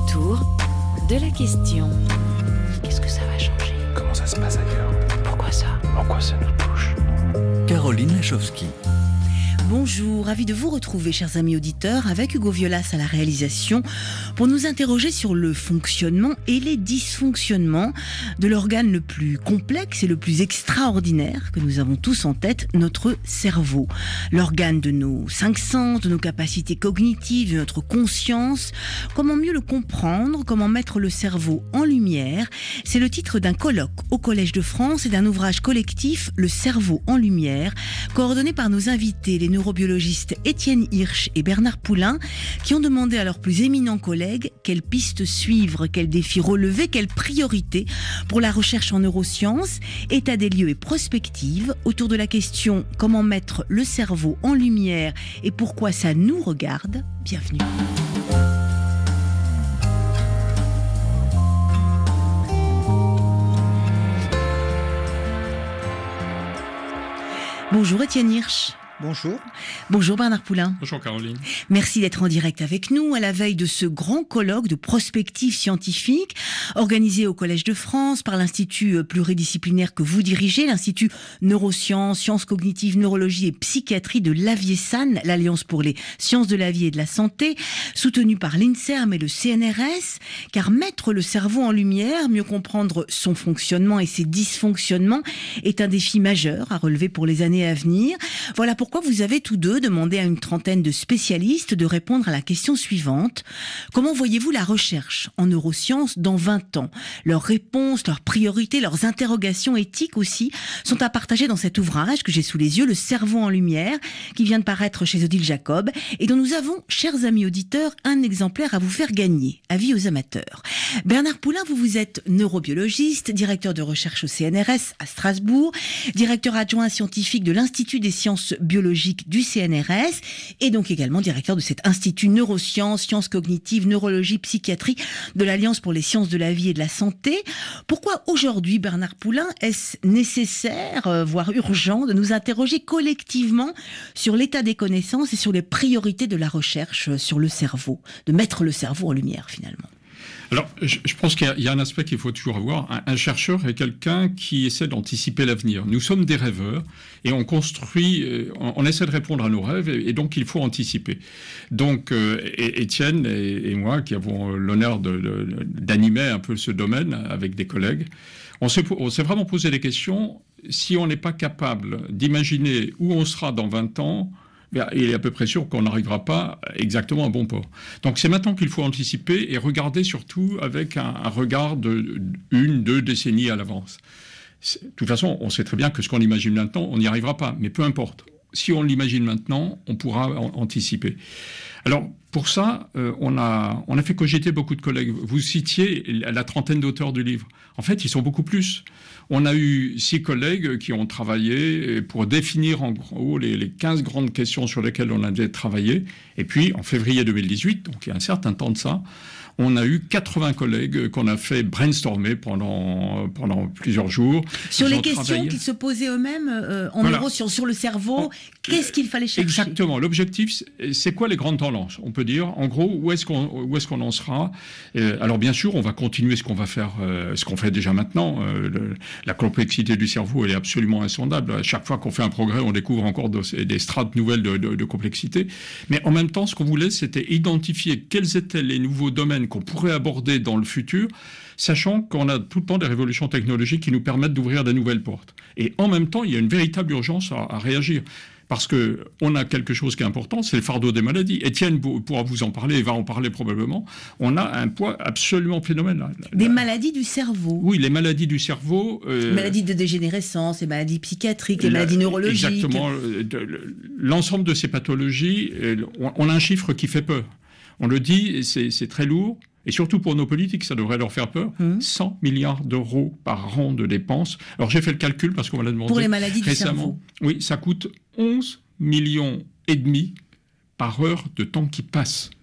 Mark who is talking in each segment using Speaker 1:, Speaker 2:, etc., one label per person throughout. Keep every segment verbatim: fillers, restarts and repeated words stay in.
Speaker 1: Autour de la question.
Speaker 2: Qu'est-ce que ça va changer?
Speaker 3: Comment ça se passe ailleurs?
Speaker 2: Pourquoi ça?
Speaker 3: Pourquoi ça nous touche?
Speaker 4: Caroline Lachowski.
Speaker 5: Bonjour, ravi de vous retrouver, chers amis auditeurs, avec Hugo Violas à la réalisation, pour nous interroger sur le fonctionnement et les dysfonctionnements de l'organe le plus complexe et le plus extraordinaire que nous avons tous en tête, notre cerveau. L'organe de nos cinq sens, de nos capacités cognitives, de notre conscience. Comment mieux le comprendre, comment mettre le cerveau en lumière? C'est le titre d'un colloque au Collège de France et d'un ouvrage collectif, Le cerveau en lumière, coordonné par nos invités, les neurobiologistes Étienne Hirsch et Bernard Poulain, qui ont demandé à leurs plus éminents collègues quelles pistes suivre, quels défis relever, quelles priorités pour la recherche en neurosciences, état des lieux et prospective autour de la question comment mettre le cerveau en lumière et pourquoi ça nous regarde. Bienvenue. Bonjour Étienne Hirsch.
Speaker 6: Bonjour.
Speaker 5: Bonjour Bernard Poulain.
Speaker 7: Bonjour Caroline.
Speaker 5: Merci d'être en direct avec nous à la veille de ce grand colloque de prospective scientifique organisé au Collège de France par l'Institut pluridisciplinaire que vous dirigez, l'Institut Neurosciences, Sciences Cognitives, Neurologie et Psychiatrie de l'Aviesan, l'Alliance pour les sciences de la vie et de la santé, soutenu par l'INSERM et le C N R S, car mettre le cerveau en lumière, mieux comprendre son fonctionnement et ses dysfonctionnements est un défi majeur à relever pour les années à venir. Voilà pour Pourquoi vous avez tous deux demandé à une trentaine de spécialistes de répondre à la question suivante. Comment voyez-vous la recherche en neurosciences dans vingt ans? Leurs réponses, leurs priorités, leurs interrogations éthiques aussi sont à partager dans cet ouvrage que j'ai sous les yeux, Le cerveau en lumière, qui vient de paraître chez Odile Jacob et dont nous avons, chers amis auditeurs, un exemplaire à vous faire gagner. Avis aux amateurs. Bernard Poulain, vous vous êtes neurobiologiste, directeur de recherche au C N R S à Strasbourg, directeur adjoint scientifique de l'Institut des sciences biologiques du C N R S et donc également directeur de cet institut neurosciences, sciences cognitives, neurologie, psychiatrie de l'Alliance pour les sciences de la vie et de la santé. Pourquoi aujourd'hui, Bernard Poulain, est-ce nécessaire, euh, voire urgent, de nous interroger collectivement sur l'état des connaissances et sur les priorités de la recherche sur le cerveau, de mettre le cerveau en lumière finalement?
Speaker 7: Alors, je, je pense qu'il y a, il y a un aspect qu'il faut toujours avoir. Un, un chercheur est quelqu'un qui essaie d'anticiper l'avenir. Nous sommes des rêveurs et on construit, on, on essaie de répondre à nos rêves et, et donc il faut anticiper. Donc, euh, et, Étienne et, et moi, qui avons l'honneur de, de, d'animer un peu ce domaine avec des collègues, on s'est, on s'est vraiment posé des questions. Si on n'est pas capable d'imaginer où on sera dans vingt ans, il est à peu près sûr qu'on n'arrivera pas exactement à bon port. Donc c'est maintenant qu'il faut anticiper et regarder surtout avec un, un regard de une, deux décennies à l'avance. De toute façon, on sait très bien que ce qu'on imagine maintenant, on n'y arrivera pas, mais peu importe. Si on l'imagine maintenant, on pourra en, anticiper. Alors, pour ça, euh, on, a, on a fait cogiter beaucoup de collègues. Vous citiez la trentaine d'auteurs du livre. En fait, ils sont beaucoup plus. On a eu six collègues qui ont travaillé pour définir en gros les, les quinze grandes questions sur lesquelles on a travaillé. Et puis, en février deux mille dix-huit, donc il y a un certain temps de ça, on a eu quatre-vingts collègues qu'on a fait brainstormer pendant, pendant plusieurs jours.
Speaker 5: Sur
Speaker 7: Ils
Speaker 5: les
Speaker 7: ont
Speaker 5: questions
Speaker 7: travaillé.
Speaker 5: qu'ils se posaient eux-mêmes euh, en
Speaker 7: Voilà.
Speaker 5: neurosciences, sur le cerveau,
Speaker 7: En-
Speaker 5: qu'est-ce qu'il fallait chercher?
Speaker 7: Exactement. L'objectif, c'est quoi les grandes tendances? On peut dire, en gros, où est-ce qu'on, où est-ce qu'on en sera? Euh, Alors, bien sûr, on va continuer ce qu'on va faire, euh, ce qu'on fait déjà maintenant. Euh, le, la complexité du cerveau, elle est absolument insondable. À chaque fois qu'on fait un progrès, on découvre encore de- des strates nouvelles de, de, de complexité. Mais en même temps, ce qu'on voulait, c'était identifier quels étaient les nouveaux domaines qu'on pourrait aborder dans le futur, sachant qu'on a tout le temps des révolutions technologiques qui nous permettent d'ouvrir de nouvelles portes. Et en même temps, il y a une véritable urgence à, à réagir. Parce que on a quelque chose qui est important, c'est le fardeau des maladies. Étienne pourra vous en parler, et va en parler probablement. On a un poids absolument phénoménal.
Speaker 5: Des
Speaker 7: La-
Speaker 5: maladies du cerveau.
Speaker 7: Oui, les maladies du cerveau. euh,
Speaker 5: Les maladies de dégénérescence, les maladies psychiatriques, les
Speaker 7: la-
Speaker 5: maladies neurologiques.
Speaker 7: Exactement. euh, de- le- L'ensemble de ces pathologies, euh, on, on a un chiffre qui fait peur. On le dit, c'est, c'est très lourd. Et surtout pour nos politiques, ça devrait leur faire peur.
Speaker 5: Mmh.
Speaker 7: cent milliards d'euros par an de dépenses. Alors j'ai fait le calcul parce qu'on me l'a demandé
Speaker 5: Pour les maladies du
Speaker 7: récemment.
Speaker 5: cerveau.
Speaker 7: Oui, ça coûte onze millions et demi par heure de temps qui passe.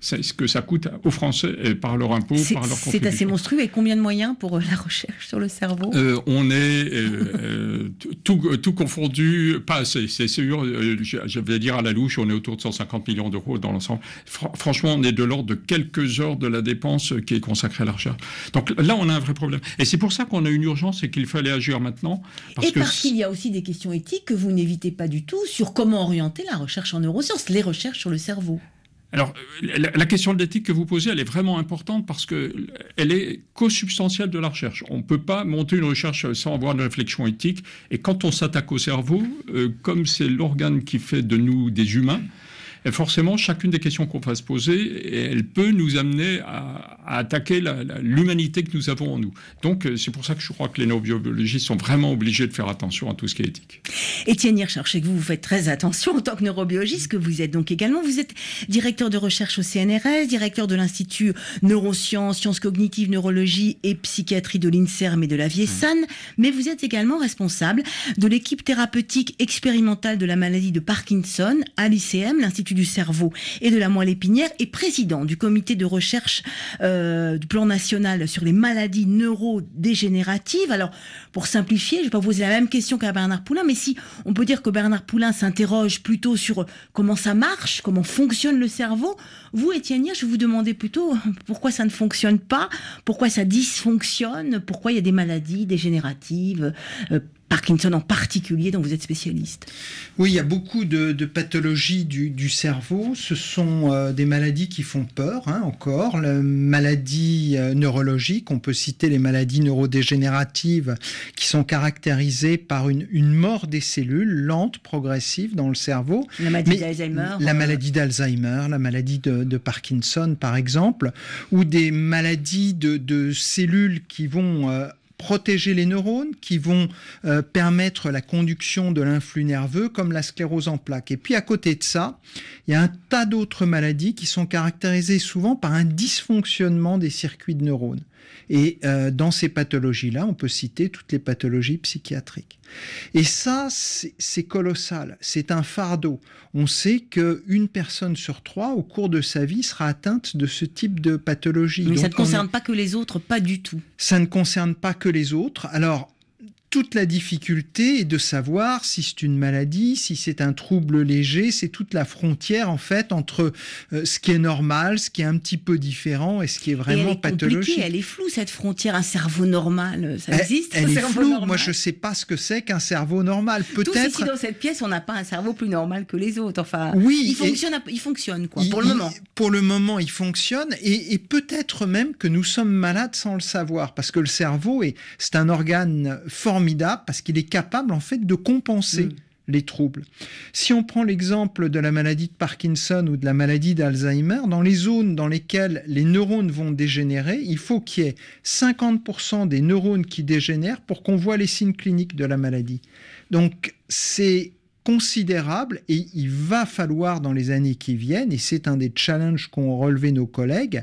Speaker 7: c'est ce que ça coûte aux Français et par leur impôt,
Speaker 5: c'est,
Speaker 7: par leur
Speaker 5: c'est
Speaker 7: contribution.
Speaker 5: assez monstrueux. Et combien de moyens pour euh, la recherche sur le cerveau?
Speaker 7: euh, On est euh, euh, tout, tout confondu, pas assez. C'est sûr, euh, je, je vais dire à la louche, on est autour de cent cinquante millions d'euros dans l'ensemble. Fra- franchement, on est de l'ordre de quelques heures de la dépense qui est consacrée à la recherche. Donc là, on a un vrai problème. Et c'est pour ça qu'on a une urgence et qu'il fallait agir maintenant. Parce
Speaker 5: et
Speaker 7: que
Speaker 5: parce qu'il y a aussi des questions éthiques que vous n'évitez pas du tout sur comment orienter la recherche en neurosciences, les recherches sur le cerveau.
Speaker 7: Alors, la, la question de l'éthique que vous posez, elle est vraiment importante parce qu'elle est co-substantielle de la recherche. On ne peut pas monter une recherche sans avoir une réflexion éthique. Et quand on s'attaque au cerveau, euh, comme c'est l'organe qui fait de nous des humains, et forcément, chacune des questions qu'on va se poser, elle peut nous amener à, à attaquer la, la, l'humanité que nous avons en nous. Donc, c'est pour ça que je crois que les neurobiologistes sont vraiment obligés de faire attention à tout ce qui est éthique.
Speaker 5: Étienne Hirsch, je sais que vous, vous faites très attention en tant que neurobiologiste, que vous êtes donc également. Vous êtes directeur de recherche au C N R S, directeur de l'Institut Neurosciences, Sciences Cognitives, Neurologie et Psychiatrie de l'INSERM et de la Viessan, mmh. mais vous êtes également responsable de l'équipe thérapeutique expérimentale de la maladie de Parkinson à l'I C M, l'Institut du cerveau et de la moelle épinière, et président du comité de recherche euh, du plan national sur les maladies neurodégénératives. Alors, pour simplifier, je ne vais pas vous poser la même question qu'à Bernard Poulain, mais si on peut dire que Bernard Poulain s'interroge plutôt sur comment ça marche, comment fonctionne le cerveau, vous, Étienne Hirsch, je vous demandais plutôt pourquoi ça ne fonctionne pas, pourquoi ça dysfonctionne, pourquoi il y a des maladies dégénératives, euh, Parkinson en particulier, dont vous êtes spécialiste.
Speaker 6: Oui, il y a beaucoup de, de pathologies du, du cerveau. Ce sont euh, des maladies qui font peur, hein, encore. La maladie euh, neurologique, on peut citer les maladies neurodégénératives qui sont caractérisées par une, une mort des cellules lente, progressive dans le cerveau.
Speaker 5: La maladie
Speaker 6: Mais
Speaker 5: d'Alzheimer.
Speaker 6: La
Speaker 5: euh...
Speaker 6: maladie d'Alzheimer, la maladie de, de Parkinson, par exemple, ou des maladies de, de cellules qui vont... Euh, protéger les neurones, qui vont euh, permettre la conduction de l'influx nerveux, comme la sclérose en plaques. Et puis à côté de ça, il y a un tas d'autres maladies qui sont caractérisées souvent par un dysfonctionnement des circuits de neurones. Et euh, dans ces pathologies-là, on peut citer toutes les pathologies psychiatriques. Et ça, c'est, c'est colossal, c'est un fardeau. On sait qu'une personne sur trois, au cours de sa vie, sera atteinte de ce type de pathologie.
Speaker 5: Mais
Speaker 6: Donc
Speaker 5: ça ne concerne
Speaker 6: est...
Speaker 5: pas que les autres, pas du tout.
Speaker 6: Ça ne concerne pas que les autres. Alors, toute la difficulté est de savoir si c'est une maladie, si c'est un trouble léger. C'est toute la frontière, en fait, entre euh, ce qui est normal, ce qui est un petit peu différent et ce qui est vraiment
Speaker 5: et elle est
Speaker 6: pathologique.
Speaker 5: Elle est floue, cette frontière. Un cerveau normal, ça
Speaker 6: elle,
Speaker 5: existe
Speaker 6: Elle est floue.
Speaker 5: normal.
Speaker 6: Moi, je ne sais pas ce que c'est qu'un cerveau normal. Peut-être...
Speaker 5: Tous ici, dans cette pièce, on n'a pas un cerveau plus normal que les autres. Enfin,
Speaker 6: oui,
Speaker 5: il fonctionne, il fonctionne quoi,
Speaker 6: il,
Speaker 5: pour le moment.
Speaker 6: Il, pour le moment, il fonctionne. Et, et peut-être même que nous sommes malades sans le savoir. Parce que le cerveau, est, c'est un organe formidable, parce qu'il est capable en fait de compenser mmh. les troubles. Si on prend l'exemple de la maladie de Parkinson ou de la maladie d'Alzheimer, dans les zones dans lesquelles les neurones vont dégénérer, il faut qu'il y ait cinquante pour cent des neurones qui dégénèrent pour qu'on voit les signes cliniques de la maladie. Donc c'est considérable et il va falloir dans les années qui viennent, et c'est un des challenges qu'ont relevé nos collègues,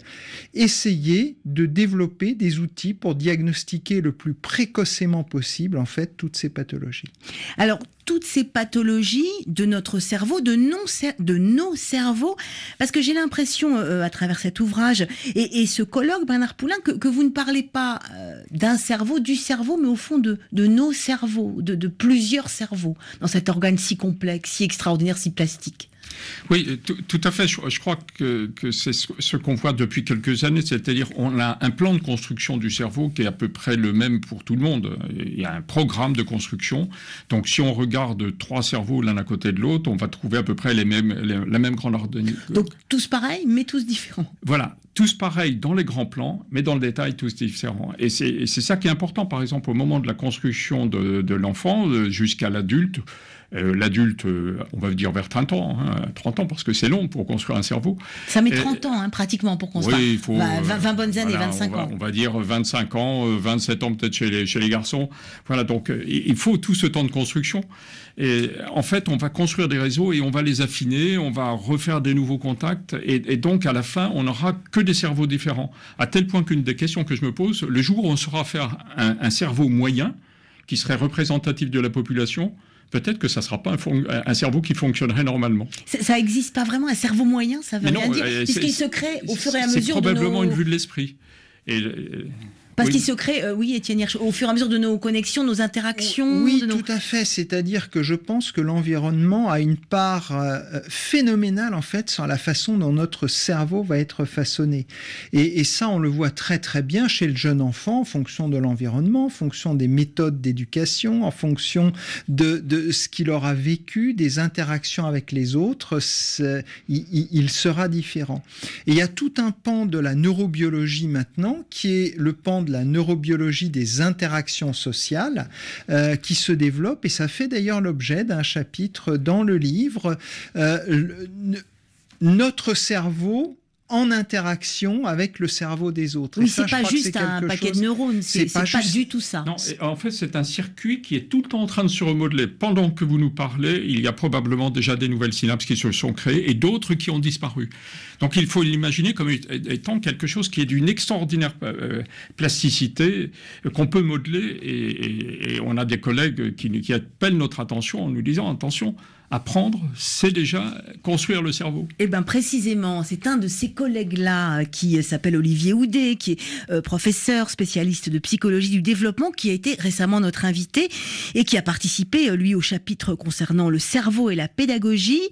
Speaker 6: essayer de développer des outils pour diagnostiquer le plus précocement possible en fait toutes ces pathologies.
Speaker 5: Alors toutes ces pathologies de notre cerveau, de, non, de nos cerveaux, parce que j'ai l'impression euh, à travers cet ouvrage et, et ce colloque, Bernard Poulain, que, que vous ne parlez pas euh, d'un cerveau, du cerveau, mais au fond de, de nos cerveaux, de, de plusieurs cerveaux, dans cet organe si complexe, si extraordinaire, si plastique.
Speaker 7: Oui, tout, tout à fait. Je, je crois que, que c'est ce, ce qu'on voit depuis quelques années, c'est-à-dire on a un plan de construction du cerveau qui est à peu près le même pour tout le monde. Il y a un programme de construction. Donc si on regarde trois cerveaux l'un à côté de l'autre, on va trouver à peu près les mêmes, les, la même grandeur de...
Speaker 5: Donc tous pareils, mais tous différents.
Speaker 7: Voilà, tous pareils dans les grands plans, mais dans le détail, tous différents. Et c'est, et c'est ça qui est important, par exemple, au moment de la construction de, de l'enfant jusqu'à l'adulte. Euh, l'adulte, euh, on va dire vers trente ans, hein, trente ans, parce que c'est long pour construire un cerveau.
Speaker 5: Ça met trente et, ans, hein, pratiquement, pour construire.
Speaker 7: Oui, il faut...
Speaker 5: Bah, vingt, vingt bonnes années, voilà, vingt-cinq
Speaker 7: on va,
Speaker 5: ans.
Speaker 7: On va dire vingt-cinq ans, euh, vingt-sept ans peut-être chez les, chez les garçons. Voilà, donc euh, il faut tout ce temps de construction. Et en fait, on va construire des réseaux et on va les affiner, on va refaire des nouveaux contacts. Et, et donc, à la fin, on n'aura que des cerveaux différents. À tel point qu'une des questions que je me pose, le jour où on saura faire un, un cerveau moyen, qui serait représentatif de la population, peut-être que ça ne sera pas un, fon- un cerveau qui fonctionnerait normalement.
Speaker 5: Ça n'existe pas vraiment un cerveau moyen, ça veut
Speaker 7: Mais
Speaker 5: rien
Speaker 7: non,
Speaker 5: dire,
Speaker 7: euh,
Speaker 5: puisqu'il
Speaker 7: c'est-
Speaker 5: se crée au fur et à
Speaker 7: C'est
Speaker 5: mesure de
Speaker 7: probablement
Speaker 5: nos...
Speaker 7: une vue de l'esprit. Et, euh,
Speaker 5: Parce
Speaker 7: oui.
Speaker 5: qu'il se crée, euh, oui, Étienne Hirsch, au fur et à mesure de nos connexions, nos interactions.
Speaker 6: Oui,
Speaker 5: de nos...
Speaker 6: tout à fait. C'est-à-dire que je pense que l'environnement a une part euh, phénoménale en fait sur la façon dont notre cerveau va être façonné. Et, et ça, on le voit très très bien chez le jeune enfant, en fonction de l'environnement, en fonction des méthodes d'éducation, en fonction de, de ce qu'il aura vécu, des interactions avec les autres. C'est, il, il, il sera différent. Et il y a tout un pan de la neurobiologie maintenant, qui est le pan de la neurobiologie des interactions sociales euh, qui se développe, et ça fait d'ailleurs l'objet d'un chapitre dans le livre. Euh, le, notre cerveau en interaction avec le cerveau des autres.
Speaker 5: Oui,
Speaker 6: et ça,
Speaker 5: c'est pas juste un paquet
Speaker 6: chose...
Speaker 5: de neurones, c'est, c'est, c'est pas, pas juste... du tout ça.
Speaker 7: Non, et en fait, c'est un circuit qui est tout le temps en train de se remodeler. Pendant que vous nous parlez, il y a probablement déjà des nouvelles synapses qui se sont créées et d'autres qui ont disparu. Donc il faut l'imaginer comme étant quelque chose qui est d'une extraordinaire euh, plasticité, euh, qu'on peut modeler, et, et, et on a des collègues qui, qui appellent notre attention en nous disant « attention ». Apprendre, c'est déjà construire le cerveau.
Speaker 5: Eh bien, précisément, c'est un de ces collègues-là qui s'appelle Olivier Houdet, qui est euh, professeur spécialiste de psychologie du développement, qui a été récemment notre invité et qui a participé, lui, au chapitre concernant le cerveau et la pédagogie.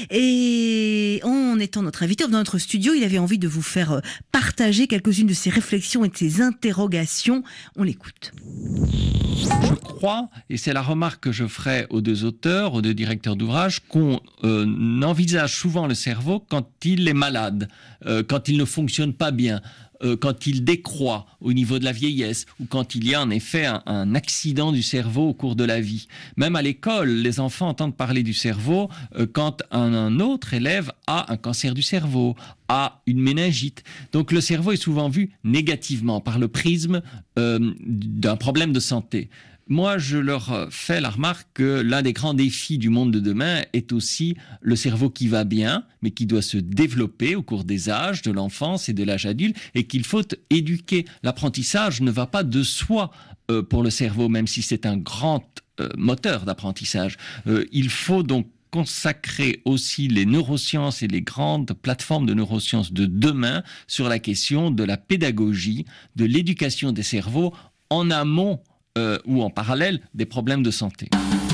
Speaker 5: Et en étant notre invité dans notre studio, il avait envie de vous faire partager quelques-unes de ses réflexions et de ses interrogations. On l'écoute.
Speaker 8: Je crois, et c'est la remarque que je ferai aux deux auteurs, aux deux directeurs d'ouvrage, qu'on euh, envisage souvent le cerveau quand il est malade, euh, quand il ne fonctionne pas bien, euh, quand il décroît au niveau de la vieillesse, ou quand il y a en effet un, un accident du cerveau au cours de la vie. Même à l'école, les enfants entendent parler du cerveau euh, quand un, un autre élève a un cancer du cerveau, a une méningite. Donc le cerveau est souvent vu négativement par le prisme euh, d'un problème de santé. Moi, je leur fais la remarque que l'un des grands défis du monde de demain est aussi le cerveau qui va bien, mais qui doit se développer au cours des âges, de l'enfance et de l'âge adulte, et qu'il faut éduquer. L'apprentissage ne va pas de soi euh, pour le cerveau, même si c'est un grand euh, moteur d'apprentissage. Euh, il faut donc consacrer aussi les neurosciences et les grandes plateformes de neurosciences de demain sur la question de la pédagogie, de l'éducation des cerveaux en amont euh, ou en parallèle des problèmes de santé.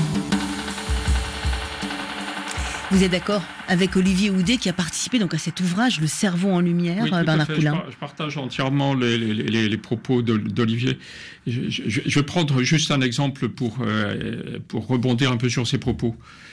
Speaker 5: Vous êtes d'accord avec Olivier Houdet qui a participé donc à cet ouvrage, Le cerveau en lumière,
Speaker 7: oui,
Speaker 5: Bernard Poulain?
Speaker 7: Je, je partage entièrement les, les, les, les propos d'Olivier. Je, je, je vais prendre juste un exemple pour, euh, pour rebondir un peu sur ses propos.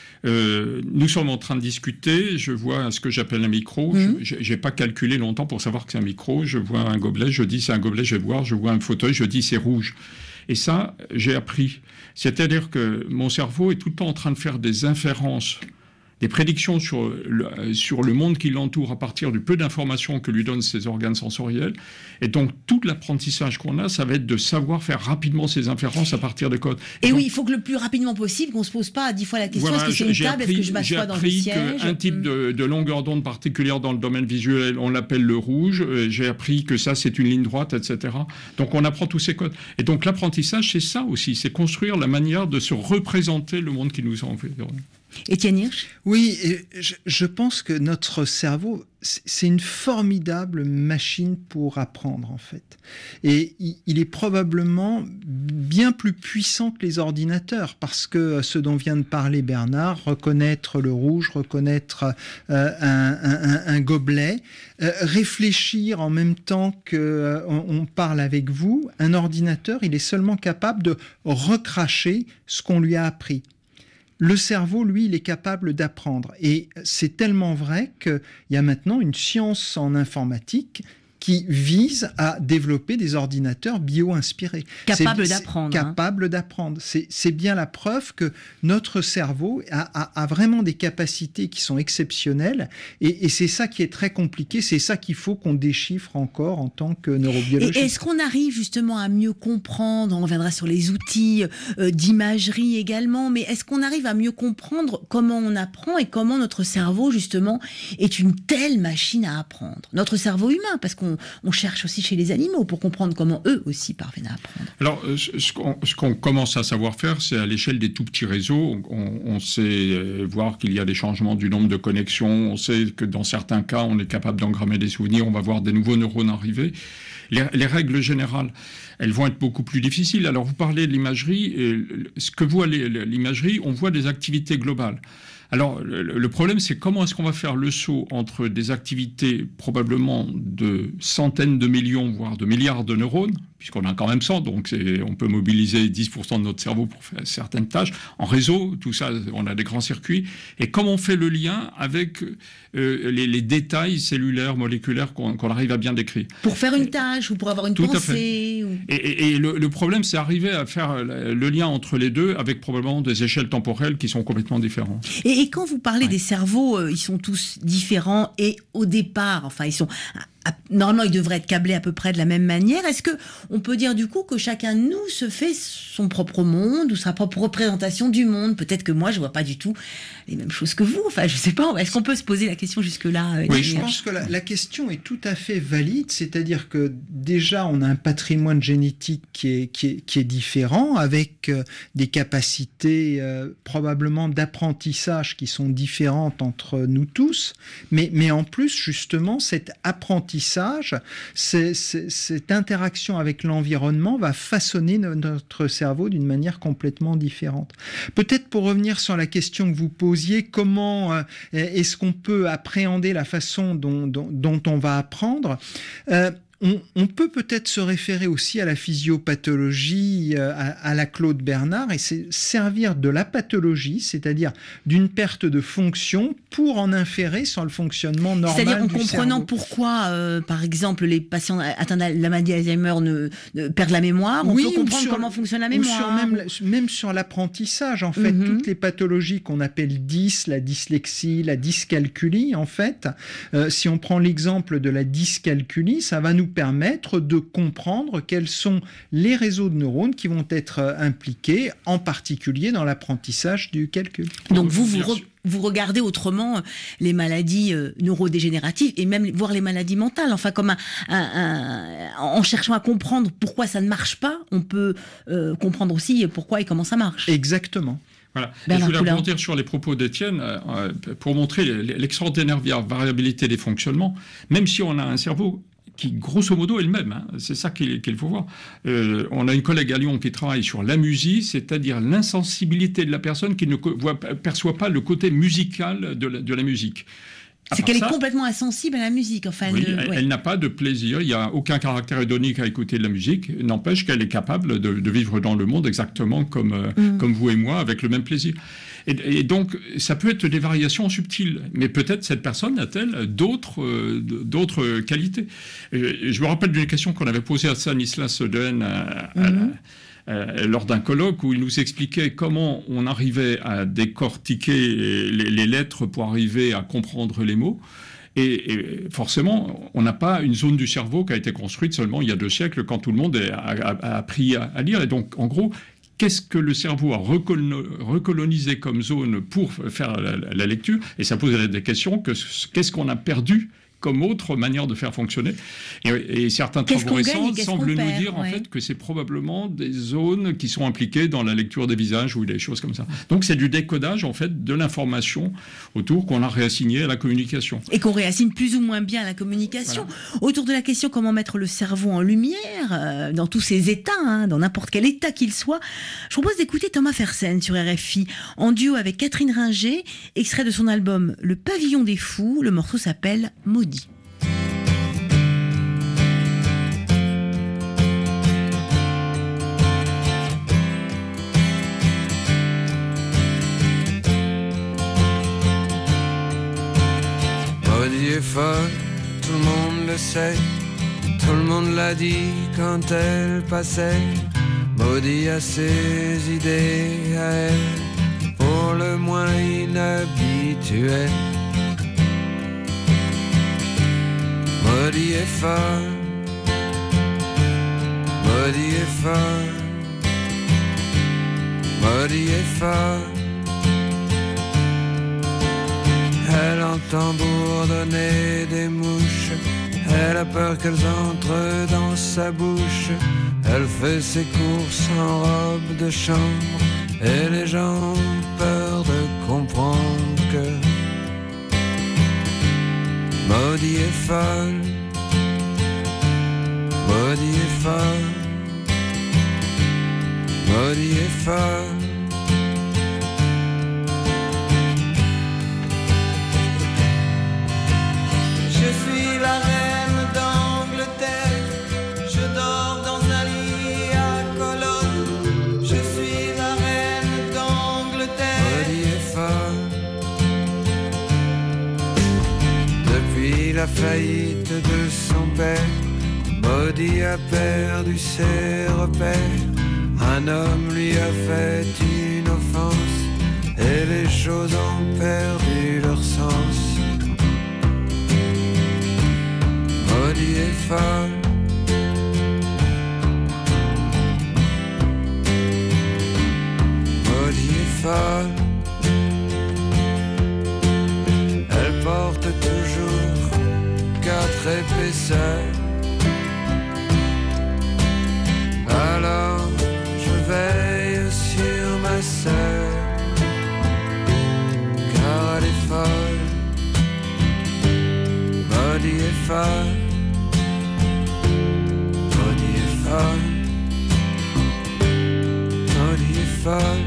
Speaker 7: Euh, nous sommes en train de discuter, je vois ce que j'appelle un micro, mmh. je n'ai pas calculé longtemps pour savoir que c'est un micro, je vois un gobelet, je dis c'est un gobelet, je vais voir, je vois un fauteuil, je dis c'est rouge. Et ça, j'ai appris. C'est-à-dire que mon cerveau est tout le temps en train de faire des inférences, des prédictions sur le, sur le monde qui l'entoure à partir du peu d'informations que lui donnent ses organes sensoriels. Et donc, tout l'apprentissage qu'on a, ça va être de savoir faire rapidement ces inférences à partir des codes.
Speaker 5: Et, et donc,
Speaker 7: oui,
Speaker 5: il faut que le plus rapidement possible, qu'on ne se pose pas dix fois la question, voilà, est-ce que c'est une table,
Speaker 7: appris,
Speaker 5: est-ce que je m'assois dans le siège?
Speaker 7: J'ai appris qu'un type de, de longueur d'onde particulière dans le domaine visuel, on l'appelle le rouge. J'ai appris que ça, c'est une ligne droite, et cetera. Donc, on apprend tous ces codes. Et donc, l'apprentissage, c'est ça aussi, c'est construire la manière de se représenter le monde qui nous environne.
Speaker 5: Étienne Hirsch?
Speaker 6: Oui, je, je pense que notre cerveau, c'est une formidable machine pour apprendre, en fait. Et il est probablement bien plus puissant que les ordinateurs, parce que ce dont vient de parler Bernard, reconnaître le rouge, reconnaître euh, un, un, un gobelet, euh, réfléchir en même temps qu'on euh, on parle avec vous, un ordinateur, il est seulement capable de recracher ce qu'on lui a appris. Le cerveau, lui, il est capable d'apprendre. Et c'est tellement vrai qu'il y a maintenant une science en informatique qui vise à développer des ordinateurs bio-inspirés.
Speaker 5: Capables d'apprendre.
Speaker 6: Capables hein. d'apprendre. C'est, c'est bien la preuve que notre cerveau a, a, a vraiment des capacités qui sont exceptionnelles. Et, et c'est ça qui est très compliqué. C'est ça qu'il faut qu'on déchiffre encore en tant que neurobiologiste.
Speaker 5: Et est-ce qu'on arrive justement à mieux comprendre, on reviendra sur les outils euh, d'imagerie également, mais est-ce qu'on arrive à mieux comprendre comment on apprend et comment notre cerveau, justement, est une telle machine à apprendre? Notre cerveau humain, parce qu'on on, on cherche aussi chez les animaux pour comprendre comment eux aussi parviennent à apprendre.
Speaker 7: Alors, ce qu'on, ce qu'on commence à savoir faire, c'est à l'échelle des tout petits réseaux. On, on sait voir qu'il y a des changements du nombre de connexions. On sait que dans certains cas, on est capable d'engrammer des souvenirs. On va voir des nouveaux neurones arriver. Les, les règles générales, elles vont être beaucoup plus difficiles. Alors, vous parlez de l'imagerie. Et ce que voit les, l'imagerie, on voit des activités globales. Alors, le, le problème, c'est comment est-ce qu'on va faire le saut entre des activités probablement de centaines de millions, voire de milliards de neurones, puisqu'on a quand même cent, donc c'est, on peut mobiliser dix pour cent de notre cerveau pour faire certaines tâches. En réseau, tout ça, on a des grands circuits. Et comment on fait le lien avec euh, les, les détails cellulaires, moléculaires qu'on, qu'on arrive à bien décrire.
Speaker 5: Pour faire une tâche ou pour avoir une
Speaker 7: tout
Speaker 5: pensée. Ou...
Speaker 7: Et, et, et le, le problème, c'est arriver à faire le lien entre les deux avec probablement des échelles temporelles qui sont complètement différentes.
Speaker 5: Et, et quand vous parlez
Speaker 7: ouais.
Speaker 5: des cerveaux, euh, ils sont tous différents et au départ, enfin, ils sont... Normalement, ils devraient être câblés à peu près de la même manière. Est-ce que on peut dire du coup que chacun de nous se fait son propre monde ou sa propre représentation du monde? Peut-être que moi, je vois pas du tout les mêmes choses que vous. Enfin, je sais pas. Est-ce qu'on peut se poser la question jusque-là?
Speaker 6: Oui, je pense que la, la question est tout à fait valide. C'est-à-dire que déjà, on a un patrimoine génétique qui est, qui est, qui est différent, avec euh, des capacités euh, probablement d'apprentissage qui sont différentes entre nous tous. Mais, mais en plus, justement, cet apprentissage C'est, c'est, cette interaction avec l'environnement va façonner no- notre cerveau d'une manière complètement différente. Peut-être pour revenir sur la question que vous posiez, comment euh, est-ce qu'on peut appréhender la façon dont, dont, dont on va apprendre euh, On, on peut peut-être se référer aussi à la physiopathologie, euh, à, à la Claude Bernard, et c'est servir de la pathologie, c'est-à-dire d'une perte de fonction, pour en inférer sur le fonctionnement normal du cerveau.
Speaker 5: C'est-à-dire en comprenant pourquoi, euh, par exemple, les patients atteints de la maladie d'Alzheimer ne, ne perdent la mémoire. On
Speaker 6: oui,
Speaker 5: peut comprendre
Speaker 6: sur,
Speaker 5: comment fonctionne la mémoire.
Speaker 6: Ou sur même, même sur l'apprentissage, en fait, mm-hmm. toutes les pathologies qu'on appelle dys, la dyslexie, la dyscalculie, en fait, euh, si on prend l'exemple de la dyscalculie, ça va nous permettre de comprendre quels sont les réseaux de neurones qui vont être impliqués, en particulier dans l'apprentissage du calcul.
Speaker 5: Donc vous, vous, re- vous regardez autrement les maladies euh, neurodégénératives et même voire les maladies mentales, enfin comme un, un, un, en cherchant à comprendre pourquoi ça ne marche pas, on peut euh, comprendre aussi pourquoi et comment ça marche.
Speaker 6: Exactement.
Speaker 7: Voilà. Et je voulais rebondir sur les propos d'Étienne euh, pour montrer l'extraordinaire variabilité des fonctionnements, même si on a un cerveau qui, grosso modo, est le même. Hein. C'est ça qu'il, qu'il faut voir. Euh, on a une collègue à Lyon qui travaille sur l'amusie, c'est-à-dire l'insensibilité de la personne qui ne voit, perçoit pas le côté musical de la, de la musique. À
Speaker 5: c'est qu'elle
Speaker 7: ça,
Speaker 5: est complètement insensible à la musique. Enfin,
Speaker 7: oui,
Speaker 5: elle,
Speaker 7: elle,
Speaker 5: ouais.
Speaker 7: elle n'a pas de plaisir. Il n'y a aucun caractère hédonique à écouter de la musique. N'empêche qu'elle est capable de, de vivre dans le monde exactement comme, mm. comme vous et moi, avec le même plaisir. Et, et donc, ça peut être des variations subtiles. Mais peut-être cette personne a-t-elle d'autres, euh, d'autres qualités. Et je me rappelle d'une question qu'on avait posée à Stanislas Dehaene à, mm. à la, Euh, lors d'un colloque où il nous expliquait comment on arrivait à décortiquer les, les lettres pour arriver à comprendre les mots. Et, et forcément, on n'a pas une zone du cerveau qui a été construite seulement il y a deux siècles quand tout le monde a, a, a appris à, à lire. Et donc, en gros, qu'est-ce que le cerveau a recolonisé comme zone pour faire la, la lecture? Et ça pose des questions. Que, qu'est-ce qu'on a perdu comme autre manière de faire fonctionner. Et, et certains travaux récents semblent nous dire en ouais. fait que c'est probablement des zones qui sont impliquées dans la lecture des visages ou des choses comme ça. Donc c'est du décodage en fait de l'information autour qu'on a réassigné à la communication.
Speaker 5: Et qu'on réassigne plus ou moins bien à la communication. Voilà. Autour de la question comment mettre le cerveau en lumière, euh, dans tous ses états, hein, dans n'importe quel état qu'il soit, je propose d'écouter Thomas Fersen sur R F I, en duo avec Catherine Ringer, extrait de son album Le Pavillon des Fous. Le morceau s'appelle Maudit.
Speaker 9: Maudit est folle, tout le monde le sait, tout le monde l'a dit quand elle passait. Maudit a ses idées à elle, pour le moins inhabituelles. Maudit est folle, maudit est folle, maudit est folle. Elle entend bourdonner des mouches, Elle a peur qu'elles entrent dans sa bouche. Elle fait ses courses en robe de chambre. Et les gens ont peur de comprendre que Maudie est folle, Maudie est folle, Maudie est folle. Je suis la reine d'Angleterre, je dors dans un lit à colonne. Je suis la reine d'Angleterre, Maudie est folle. Depuis la faillite de son père, Maudie a perdu ses repères. Un homme lui a fait une offense et les choses ont perdu leur sens. Maudie est folle. Maudie est folle. Elle porte toujours quatre épaisseurs. Alors je veille sur ma sœur, car elle est folle. Maudie est folle. Maudie est folle. Maudie est folle.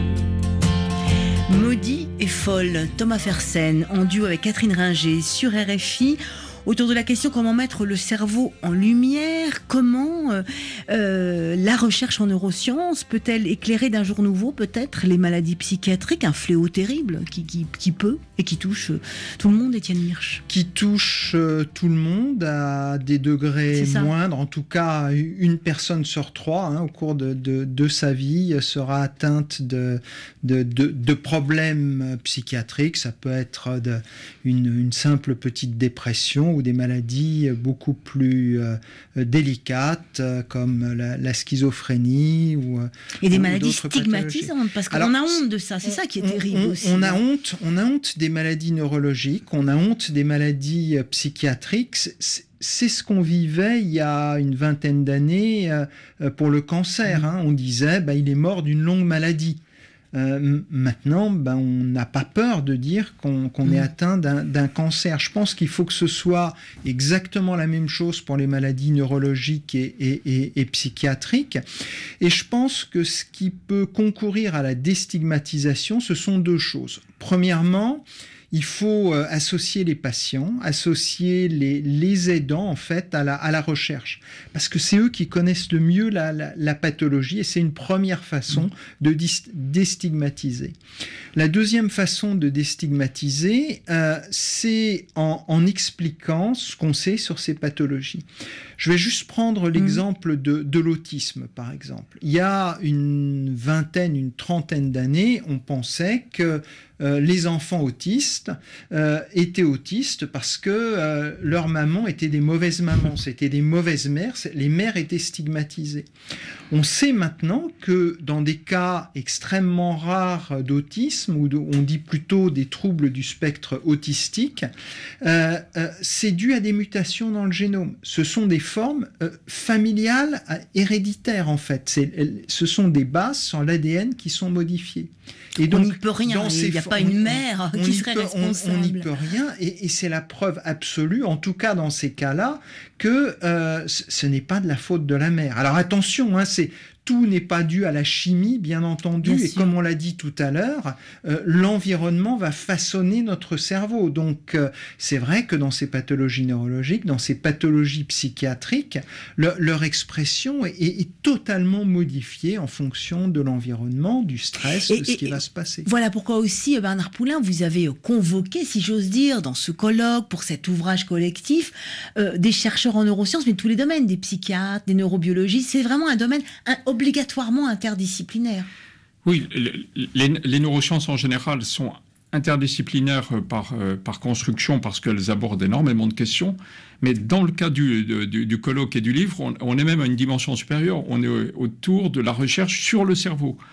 Speaker 5: Maudie est folle, Thomas Fersen, en duo avec Catherine Ringer sur R F I. Autour de la question comment mettre le cerveau en lumière, comment euh, euh, la recherche en neurosciences peut-elle éclairer d'un jour nouveau peut-être les maladies psychiatriques, un fléau terrible qui, qui, qui peut et qui touche euh, tout le monde, Étienne Hirsch.
Speaker 6: Qui touche euh, tout le monde à des degrés moindres, en tout cas une personne sur trois hein, au cours de, de, de sa vie sera atteinte de, de, de, de problèmes psychiatriques. Ça peut être de, une, une simple petite dépression ou des maladies beaucoup plus euh, délicates euh, comme la, la schizophrénie ou
Speaker 5: et des
Speaker 6: ou
Speaker 5: maladies stigmatisantes parce qu'on a honte de ça, c'est on, ça qui est terrible
Speaker 6: on,
Speaker 5: aussi.
Speaker 6: On a honte, on a honte des maladies neurologiques, on a honte des maladies psychiatriques. C'est, c'est ce qu'on vivait il y a une vingtaine d'années euh, pour le cancer. Hein. On disait bah, il est mort d'une longue maladie. Euh, maintenant, ben, on n'a pas peur de dire qu'on, qu'on est atteint d'un, d'un cancer. Je pense qu'il faut que ce soit exactement la même chose pour les maladies neurologiques et, et, et, et psychiatriques. Et je pense que ce qui peut concourir à la déstigmatisation, ce sont deux choses. Premièrement, il faut euh, associer les patients, associer les, les aidants en fait à la, à la recherche, parce que c'est eux qui connaissent le mieux la, la, la pathologie et c'est une première façon de dis- déstigmatiser. La deuxième façon de déstigmatiser, euh, c'est en, en expliquant ce qu'on sait sur ces pathologies. Je vais juste prendre l'exemple de, de l'autisme, par exemple. Il y a une vingtaine, une trentaine d'années, on pensait que euh, les enfants autistes euh, étaient autistes parce que euh, leurs mamans étaient des mauvaises mamans, c'était des mauvaises mères, les mères étaient stigmatisées. On sait maintenant que dans des cas extrêmement rares d'autisme, ou de, on dit plutôt des troubles du spectre autistique, euh, euh, c'est dû à des mutations dans le génome. Ce sont des formes euh, familiales euh, héréditaires en fait. C'est, elles, ce sont des bases sur l'A D N qui sont modifiées. Et donc,
Speaker 5: on n'y peut rien, il n'y a pas une mère
Speaker 6: on,
Speaker 5: qui
Speaker 6: on
Speaker 5: serait
Speaker 6: peut,
Speaker 5: responsable.
Speaker 6: On n'y peut rien et, et c'est la preuve absolue, en tout cas dans ces cas-là, que euh, ce n'est pas de la faute de la mère. Alors attention, hein, c'est... Tout n'est pas dû à la chimie, bien entendu, bien et sûr. Comme on l'a dit tout à l'heure, euh, l'environnement va façonner notre cerveau. Donc, euh, c'est vrai que dans ces pathologies neurologiques, dans ces pathologies psychiatriques, le, leur expression est, est totalement modifiée en fonction de l'environnement, du stress, et, de ce et, qui va se passer.
Speaker 5: Voilà pourquoi aussi, Bernard Poulain, vous avez convoqué, si j'ose dire, dans ce colloque, pour cet ouvrage collectif, euh, des chercheurs en neurosciences, mais de tous les domaines, des psychiatres, des neurobiologistes. C'est vraiment un domaine un, obligatoirement interdisciplinaire.
Speaker 7: Oui, les, les neurosciences en général sont interdisciplinaires par, euh, par construction parce qu'elles abordent énormément de questions, mais dans le cas du, du, du colloque et du livre, on, on est même à une dimension supérieure, on est autour de la recherche sur le cerveau.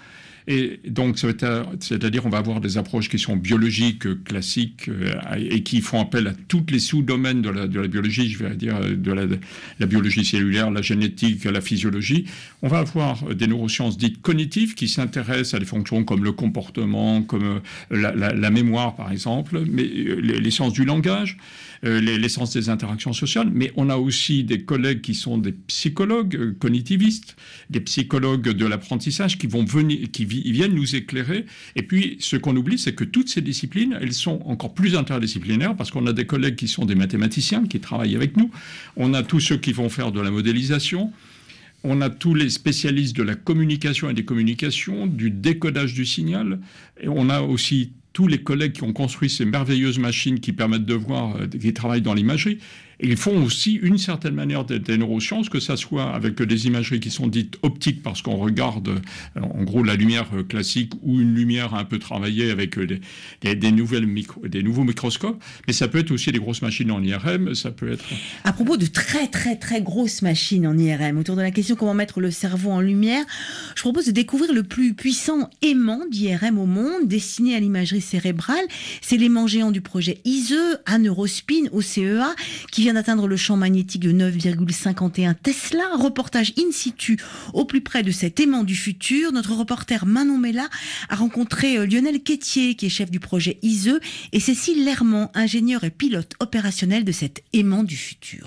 Speaker 7: Et donc, ça va être, c'est-à-dire on va avoir des approches qui sont biologiques, euh, classiques, euh, et qui font appel à tous les sous-domaines de la, de la biologie, je vais dire de la, de la biologie cellulaire, la génétique, la physiologie. On va avoir des neurosciences dites cognitives qui s'intéressent à des fonctions comme le comportement, comme la, la, la mémoire, par exemple, mais les, les sciences du langage, euh, les, les sciences des interactions sociales. Mais on a aussi des collègues qui sont des psychologues euh, cognitivistes, des psychologues de l'apprentissage qui vont venir, qui vi- viennent nous éclairer. Et puis, ce qu'on oublie, c'est que toutes ces disciplines, elles sont encore plus interdisciplinaires parce qu'on a des collègues qui sont des mathématiciens qui travaillent avec nous. On a tous ceux qui vont faire de la modélisation. On a tous les spécialistes de la communication et des communications, du décodage du signal. Et on a aussi tous les collègues qui ont construit ces merveilleuses machines qui permettent de voir, qui travaillent dans l'imagerie. Et ils font aussi une certaine manière des, des neurosciences, que ça soit avec des imageries qui sont dites optiques, parce qu'on regarde en gros la lumière classique ou une lumière un peu travaillée avec des, des, des, nouvelles micro, des nouveaux microscopes. Mais ça peut être aussi des grosses machines en I R M, ça peut être...
Speaker 5: À propos de très très très grosses machines en I R M, autour de la question comment mettre le cerveau en lumière, je propose de découvrir le plus puissant aimant d'I R M au monde, destiné à l'imagerie cérébrale. C'est l'aimant géant du projet I S E, Aneurospin, O C E A, qui vient d'atteindre le champ magnétique de neuf virgule cinquante et un Tesla. Un reportage in situ au plus près de cet aimant du futur. Notre reporter Manon Mella a rencontré Lionel Quétier, qui est chef du projet I S E, et Cécile Lermont, ingénieure et pilote opérationnel de cet aimant du futur.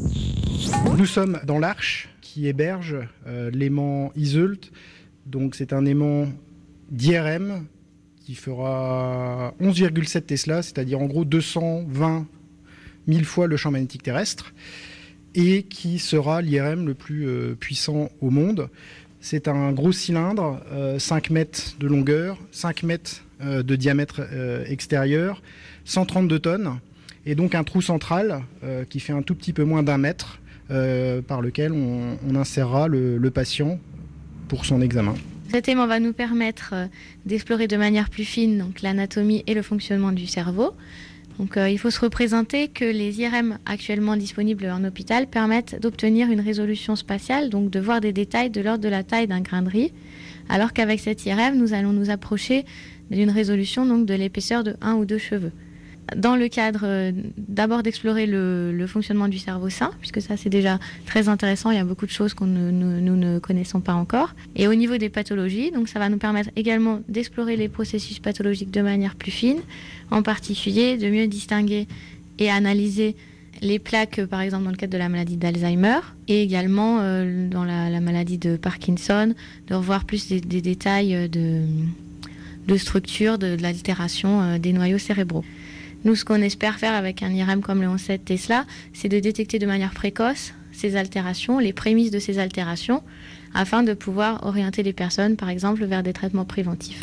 Speaker 10: Nous sommes dans l'arche qui héberge euh, l'aimant I S E L T. Donc c'est un aimant d'I R M qui fera onze virgule sept Tesla, c'est-à-dire en gros deux cent vingt mille fois le champ magnétique terrestre, et qui sera l'I R M le plus euh, puissant au monde. C'est un gros cylindre, euh, cinq mètres de longueur, cinq mètres euh, de diamètre euh, extérieur, cent trente-deux tonnes, et donc un trou central euh, qui fait un tout petit peu moins d'un mètre, euh, par lequel on, on insérera le, le patient pour son examen.
Speaker 11: Cet aimant va nous permettre d'explorer de manière plus fine donc, l'anatomie et le fonctionnement du cerveau. Donc, euh, il faut se représenter que les I R M actuellement disponibles en hôpital permettent d'obtenir une résolution spatiale, donc de voir des détails de l'ordre de la taille d'un grain de riz, alors qu'avec cet I R M, nous allons nous approcher d'une résolution donc, de l'épaisseur de un ou deux cheveux. Dans le cadre euh, d'abord d'explorer le, le fonctionnement du cerveau sain, puisque ça c'est déjà très intéressant, il y a beaucoup de choses que nous, nous, nous ne connaissons pas encore. Et au niveau des pathologies, donc ça va nous permettre également d'explorer les processus pathologiques de manière plus fine, en particulier de mieux distinguer et analyser les plaques, par exemple dans le cadre de la maladie d'Alzheimer, et également euh, dans la, la maladie de Parkinson, de revoir plus des, des détails de, de structure, de, de l'altération euh, des noyaux cérébraux. Nous, ce qu'on espère faire avec un I R M comme le onze sept Tesla, c'est de détecter de manière précoce ces altérations, les prémices de ces altérations, afin de pouvoir orienter les personnes, par exemple, vers des traitements préventifs.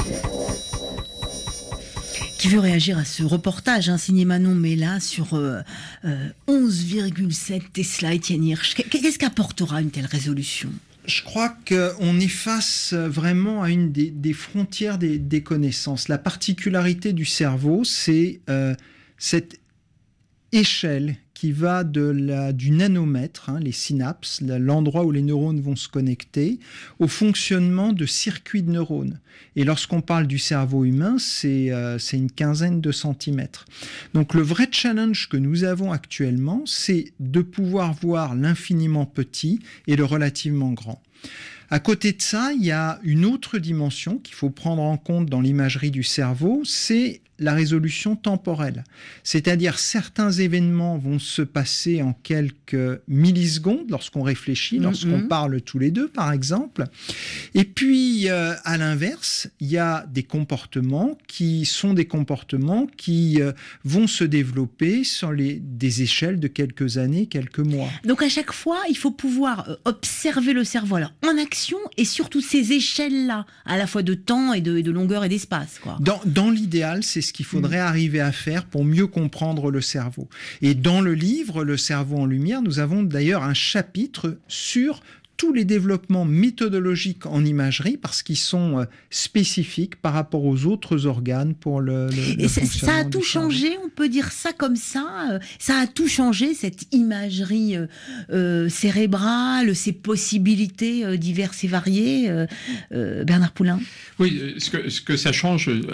Speaker 5: Qui veut réagir à ce reportage hein, signé Manon Mella sur euh, euh, onze virgule sept Tesla, Étienne Hirsch. Qu'est-ce qu'apportera une telle résolution ?
Speaker 6: Je crois qu'on est face vraiment à une des, des frontières des, des connaissances. La particularité du cerveau, c'est euh, cette échelle qui va de la, du nanomètre, hein, les synapses, l'endroit où les neurones vont se connecter, au fonctionnement de circuits de neurones. Et lorsqu'on parle du cerveau humain, c'est euh, c'est une quinzaine de centimètres. Donc le vrai challenge que nous avons actuellement, c'est de pouvoir voir l'infiniment petit et le relativement grand. À côté de ça, il y a une autre dimension qu'il faut prendre en compte dans l'imagerie du cerveau, c'est la résolution temporelle. C'est-à-dire certains événements vont se passer en quelques millisecondes lorsqu'on réfléchit, lorsqu'on mmh. parle tous les deux, par exemple. Et puis, euh, à l'inverse, il y a des comportements qui sont des comportements qui euh, vont se développer sur les, des échelles de quelques années, quelques mois.
Speaker 5: Donc, à chaque fois, il faut pouvoir observer le cerveau alors, en action et surtout ces échelles-là, à la fois de temps et de, et de longueur et d'espace, quoi.
Speaker 6: Dans, dans l'idéal, c'est ce qu'il faudrait mmh. arriver à faire pour mieux comprendre le cerveau. Et dans le livre « Le cerveau en lumière », nous avons d'ailleurs un chapitre sur tous les développements méthodologiques en imagerie parce qu'ils sont euh, spécifiques par rapport aux autres organes pour le, le,
Speaker 5: Et
Speaker 6: le
Speaker 5: ça,
Speaker 6: fonctionnement
Speaker 5: ça a
Speaker 6: du
Speaker 5: tout
Speaker 6: cerveau.
Speaker 5: changé, on peut dire ça comme ça. euh, Ça a tout changé, cette imagerie euh, euh, cérébrale, ces possibilités euh, diverses et variées. euh, euh, Bernard Poulain.
Speaker 7: Oui, euh, ce que, ce que ça change, euh,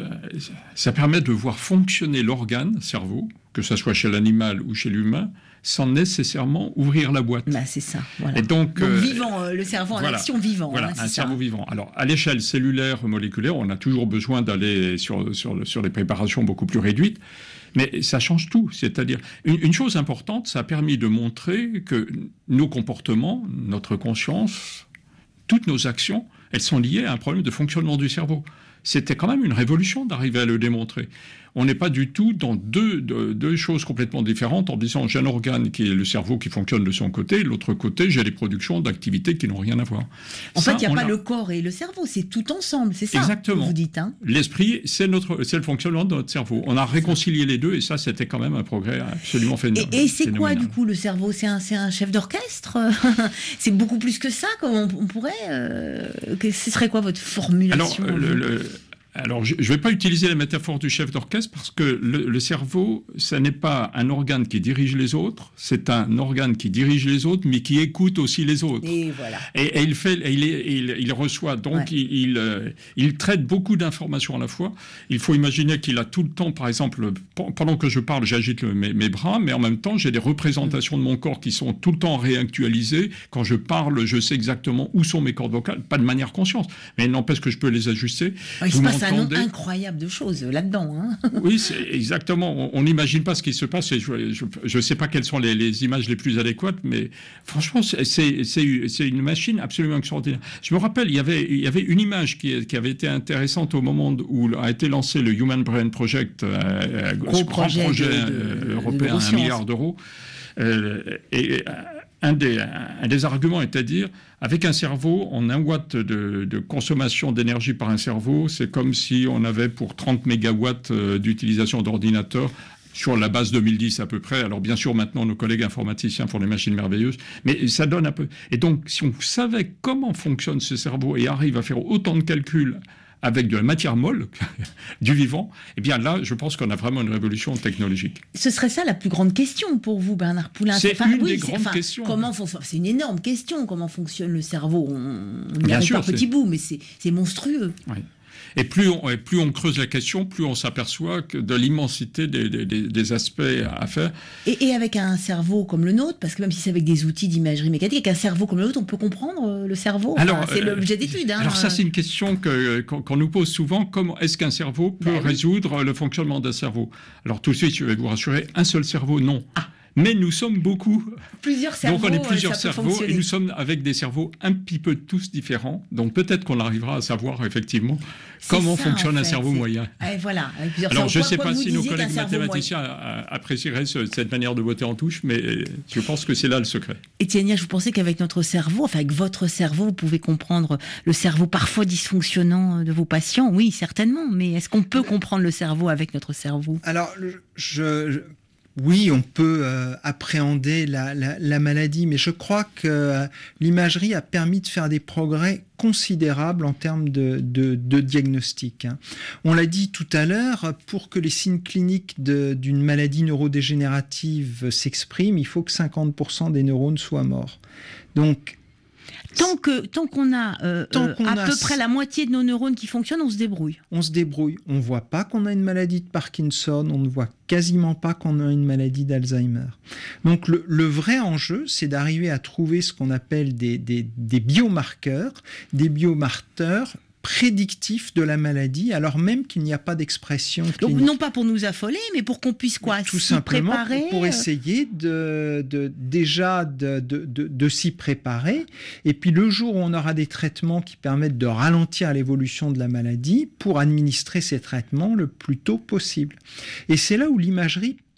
Speaker 7: ça permet de voir fonctionner l'organe, cerveau, que ce soit chez l'animal ou chez l'humain, sans nécessairement ouvrir la boîte.
Speaker 5: Bah, c'est ça. Voilà.
Speaker 7: Et donc,
Speaker 5: Donc
Speaker 7: euh,
Speaker 5: vivant, euh, le cerveau en
Speaker 7: voilà,
Speaker 5: action vivant.
Speaker 7: Voilà,
Speaker 5: hein, c'est
Speaker 7: un
Speaker 5: ça.
Speaker 7: cerveau vivant. Alors, à l'échelle cellulaire, moléculaire, on a toujours besoin d'aller sur, sur, le- sur des préparations beaucoup plus réduites. Mais ça change tout. C'est-à-dire, une, une chose importante, ça a permis de montrer que nos comportements, notre conscience, toutes nos actions, elles sont liées à un problème de fonctionnement du cerveau. C'était quand même une révolution d'arriver à le démontrer. On n'est pas du tout dans deux, deux, deux choses complètement différentes en disant j'ai un organe qui est le cerveau qui fonctionne de son côté, et de l'autre côté j'ai les productions d'activités qui n'ont rien à voir.
Speaker 5: En
Speaker 7: Ça,
Speaker 5: fait, il n'y a
Speaker 7: on
Speaker 5: pas
Speaker 7: l'a.
Speaker 5: le corps et le cerveau, c'est tout ensemble, c'est ça
Speaker 7: Exactement.
Speaker 5: que vous dites. Hein.
Speaker 7: L'esprit, c'est notre, c'est le fonctionnement de notre cerveau. On a réconcilié les deux et ça, c'était quand même un progrès absolument phénoménal.
Speaker 5: Et, et c'est quoi du coup le cerveau? C'est un, c'est un chef d'orchestre? C'est beaucoup plus que ça, comme on, on pourrait. Euh, que, ce serait quoi votre formulation?
Speaker 7: Alors, le, le, alors je ne vais pas utiliser la métaphore du chef d'orchestre parce que le, le cerveau, ça n'est pas un organe qui dirige les autres, c'est un organe qui dirige les autres, mais qui écoute aussi les autres.
Speaker 5: Et voilà.
Speaker 7: Et, et il fait, et il, est, il, il reçoit, donc
Speaker 5: Ouais.
Speaker 7: il, il, euh, il traite beaucoup d'informations à la fois. Il faut imaginer qu'il a tout le temps, par exemple, pe- pendant que je parle, j'agite le- mes, mes bras, mais en même temps, j'ai des représentations de mon corps qui sont tout le temps réactualisées. Quand je parle, je sais exactement où sont mes cordes vocales, pas de manière consciente, mais il n'empêche que je peux les ajuster.
Speaker 5: Il
Speaker 7: Vous
Speaker 5: se passe un nombre
Speaker 7: m'entendez ?
Speaker 5: incroyable de choses là-dedans. Hein.
Speaker 7: Oui, c'est exactement. On n'imagine pas ce qui se passe. Et je ne sais pas quelles sont les, les images les plus adéquates, mais franchement, c'est c'est une machine absolument extraordinaire. Je me rappelle, il y avait, il y avait une image qui, qui avait été intéressante au moment où a été lancé le Human Brain Project, euh,
Speaker 5: Gros
Speaker 7: ce grand
Speaker 5: projet
Speaker 7: projet
Speaker 5: de- de-
Speaker 7: euh,
Speaker 5: de
Speaker 7: européen, un
Speaker 5: neurosciences.
Speaker 7: milliard d'euros. Euh, et un des, un des arguments est à dire, avec un cerveau, en un watt de, de consommation d'énergie par un cerveau, c'est comme si on avait pour trente mégawatts euh, d'utilisation d'ordinateur sur la base deux mille dix à peu près. Alors bien sûr, maintenant, nos collègues informaticiens font des machines merveilleuses, mais ça donne un peu... Et donc, si on savait comment fonctionne ce cerveau et arrive à faire autant de calculs avec de la matière molle, du vivant, eh bien là, je pense qu'on a vraiment une révolution technologique.
Speaker 5: Ce serait ça la plus grande question pour vous, Bernard Poulain.
Speaker 7: C'est
Speaker 5: Enfin,
Speaker 7: une
Speaker 5: oui,
Speaker 7: des
Speaker 5: c'est-
Speaker 7: grandes
Speaker 5: enfin,
Speaker 7: questions.
Speaker 5: Comment fon- c'est une énorme question. Comment fonctionne le cerveau? On on n'y
Speaker 7: Bien
Speaker 5: arrive
Speaker 7: sûr,
Speaker 5: pas petit
Speaker 7: c'est-
Speaker 5: bout, mais c'est c'est monstrueux.
Speaker 7: Oui. Et plus on, et plus on creuse la question, plus on s'aperçoit que de l'immensité des, des- des- des aspects à faire.
Speaker 5: Et, et avec un cerveau comme le nôtre, parce que même si c'est avec des outils d'imagerie mécanique, avec un cerveau comme le nôtre, on peut comprendre euh, le cerveau. Enfin,
Speaker 7: Alors,
Speaker 5: c'est
Speaker 7: euh,
Speaker 5: l'objet d'étude. Hein.
Speaker 7: Alors ça, c'est une question que- qu'on qu'on nous pose souvent. Comment est-ce qu'un cerveau peut
Speaker 5: Ben oui.
Speaker 7: résoudre le fonctionnement d'un cerveau? Alors tout de suite, je vais vous rassurer, un seul cerveau, non.
Speaker 5: Ah.
Speaker 7: Mais nous sommes beaucoup.
Speaker 5: Plusieurs cerveaux.
Speaker 7: Donc on est
Speaker 5: euh,
Speaker 7: plusieurs
Speaker 5: ça peut
Speaker 7: cerveaux et
Speaker 5: fonctionner.
Speaker 7: nous sommes avec des cerveaux un petit peu tous différents. Donc peut-être qu'on arrivera à savoir effectivement
Speaker 5: C'est
Speaker 7: comment
Speaker 5: ça,
Speaker 7: fonctionne
Speaker 5: en
Speaker 7: un
Speaker 5: fait,
Speaker 7: cerveau
Speaker 5: c'est-
Speaker 7: moyen.
Speaker 5: Ah, et voilà, avec plusieurs
Speaker 7: Alors, je
Speaker 5: cerveaux.
Speaker 7: ne sais
Speaker 5: Quoi-
Speaker 7: pas
Speaker 5: quoi que
Speaker 7: si
Speaker 5: vous
Speaker 7: nos
Speaker 5: disiez
Speaker 7: collègues
Speaker 5: qu'un cerveau moyen-
Speaker 7: mathématiciens a- apprécieraient ce- cette manière de botter en touche, mais euh, je pense que c'est là le secret.
Speaker 5: Étienne Niache, vous pensez qu'avec notre cerveau, enfin avec votre cerveau, vous pouvez comprendre le cerveau parfois dysfonctionnant de vos patients? Oui, certainement. Mais est-ce qu'on peut comprendre le cerveau avec notre cerveau?
Speaker 6: Alors, le- je, je- oui, on peut euh, appréhender la, la- la maladie, mais je crois que euh, l'imagerie a permis de faire des progrès considérables en termes de, de, de diagnostic. hein. On l'a dit tout à l'heure, pour que les signes cliniques de- d'une maladie neurodégénérative s'expriment, il faut que cinquante pour cent des neurones soient morts. Donc,
Speaker 5: Tant que tant qu'on a, euh,
Speaker 6: Tant
Speaker 5: euh,
Speaker 6: qu'on
Speaker 5: à
Speaker 6: a
Speaker 5: peu
Speaker 6: c-
Speaker 5: près la moitié de nos neurones qui fonctionnent, on se débrouille.
Speaker 6: on se débrouille. On ne voit pas qu'on a une maladie de Parkinson, on ne voit quasiment pas qu'on a une maladie d'Alzheimer. Donc le, le vrai enjeu, c'est d'arriver à trouver ce qu'on appelle des, des, des biomarqueurs, des biomarqueurs prédictifs de la maladie, alors même qu'il n'y a pas d'expression
Speaker 5: Donc
Speaker 6: clinique.
Speaker 5: non pas pour nous affoler, mais pour qu'on puisse quoi,
Speaker 6: Tout
Speaker 5: s'y
Speaker 6: simplement
Speaker 5: préparer.
Speaker 6: pour, pour
Speaker 5: euh,
Speaker 6: essayer de, de, déjà de, de, de, de s'y préparer. Et puis le jour où on aura des traitements qui permettent de ralentir l'évolution de la maladie, pour administrer ces traitements le plus tôt possible. Et c'est là où l'imagerie peut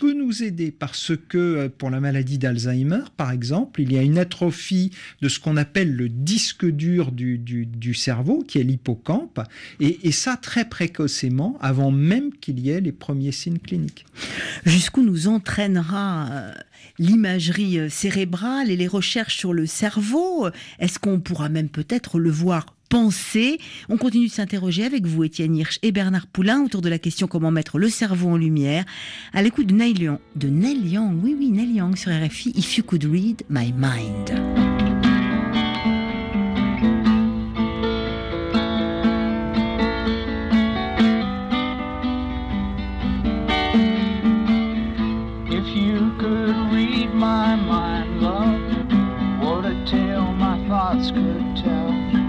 Speaker 6: peut nous aider parce que pour la maladie d'Alzheimer, par exemple, il y a une atrophie de ce qu'on appelle le disque dur du, du, du cerveau, qui est l'hippocampe, et, et ça très précocement, avant même qu'il y ait les premiers signes cliniques.
Speaker 5: Jusqu'où nous entraînera euh, l'imagerie cérébrale et les recherches sur le cerveau? Est-ce qu'on pourra même peut-être le voir penser? On continue de s'interroger avec vous, Étienne Hirsch et Bernard Poulain, autour de la question comment mettre le cerveau en lumière, à l'écoute de Neil Young, de Neil Young, oui oui, Neil Young sur R F I, If You Could Read My Mind.
Speaker 12: If you could read my mind, love, what a tale my thoughts could tell.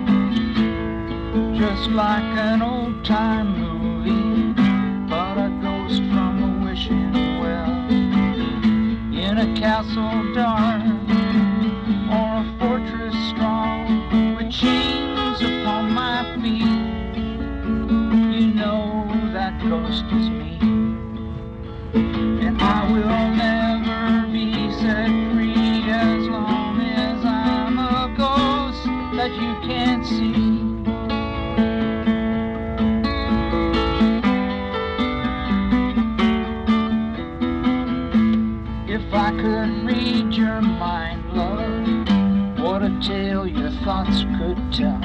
Speaker 12: Just like an old-time movie, but a ghost from a wishing well. In a castle dark, or a fortress strong, with chains upon my feet, you know that ghost is me. And I will never be set free as long as I'm a ghost that you can't see. If I could read your mind, love, what a tale your thoughts could tell.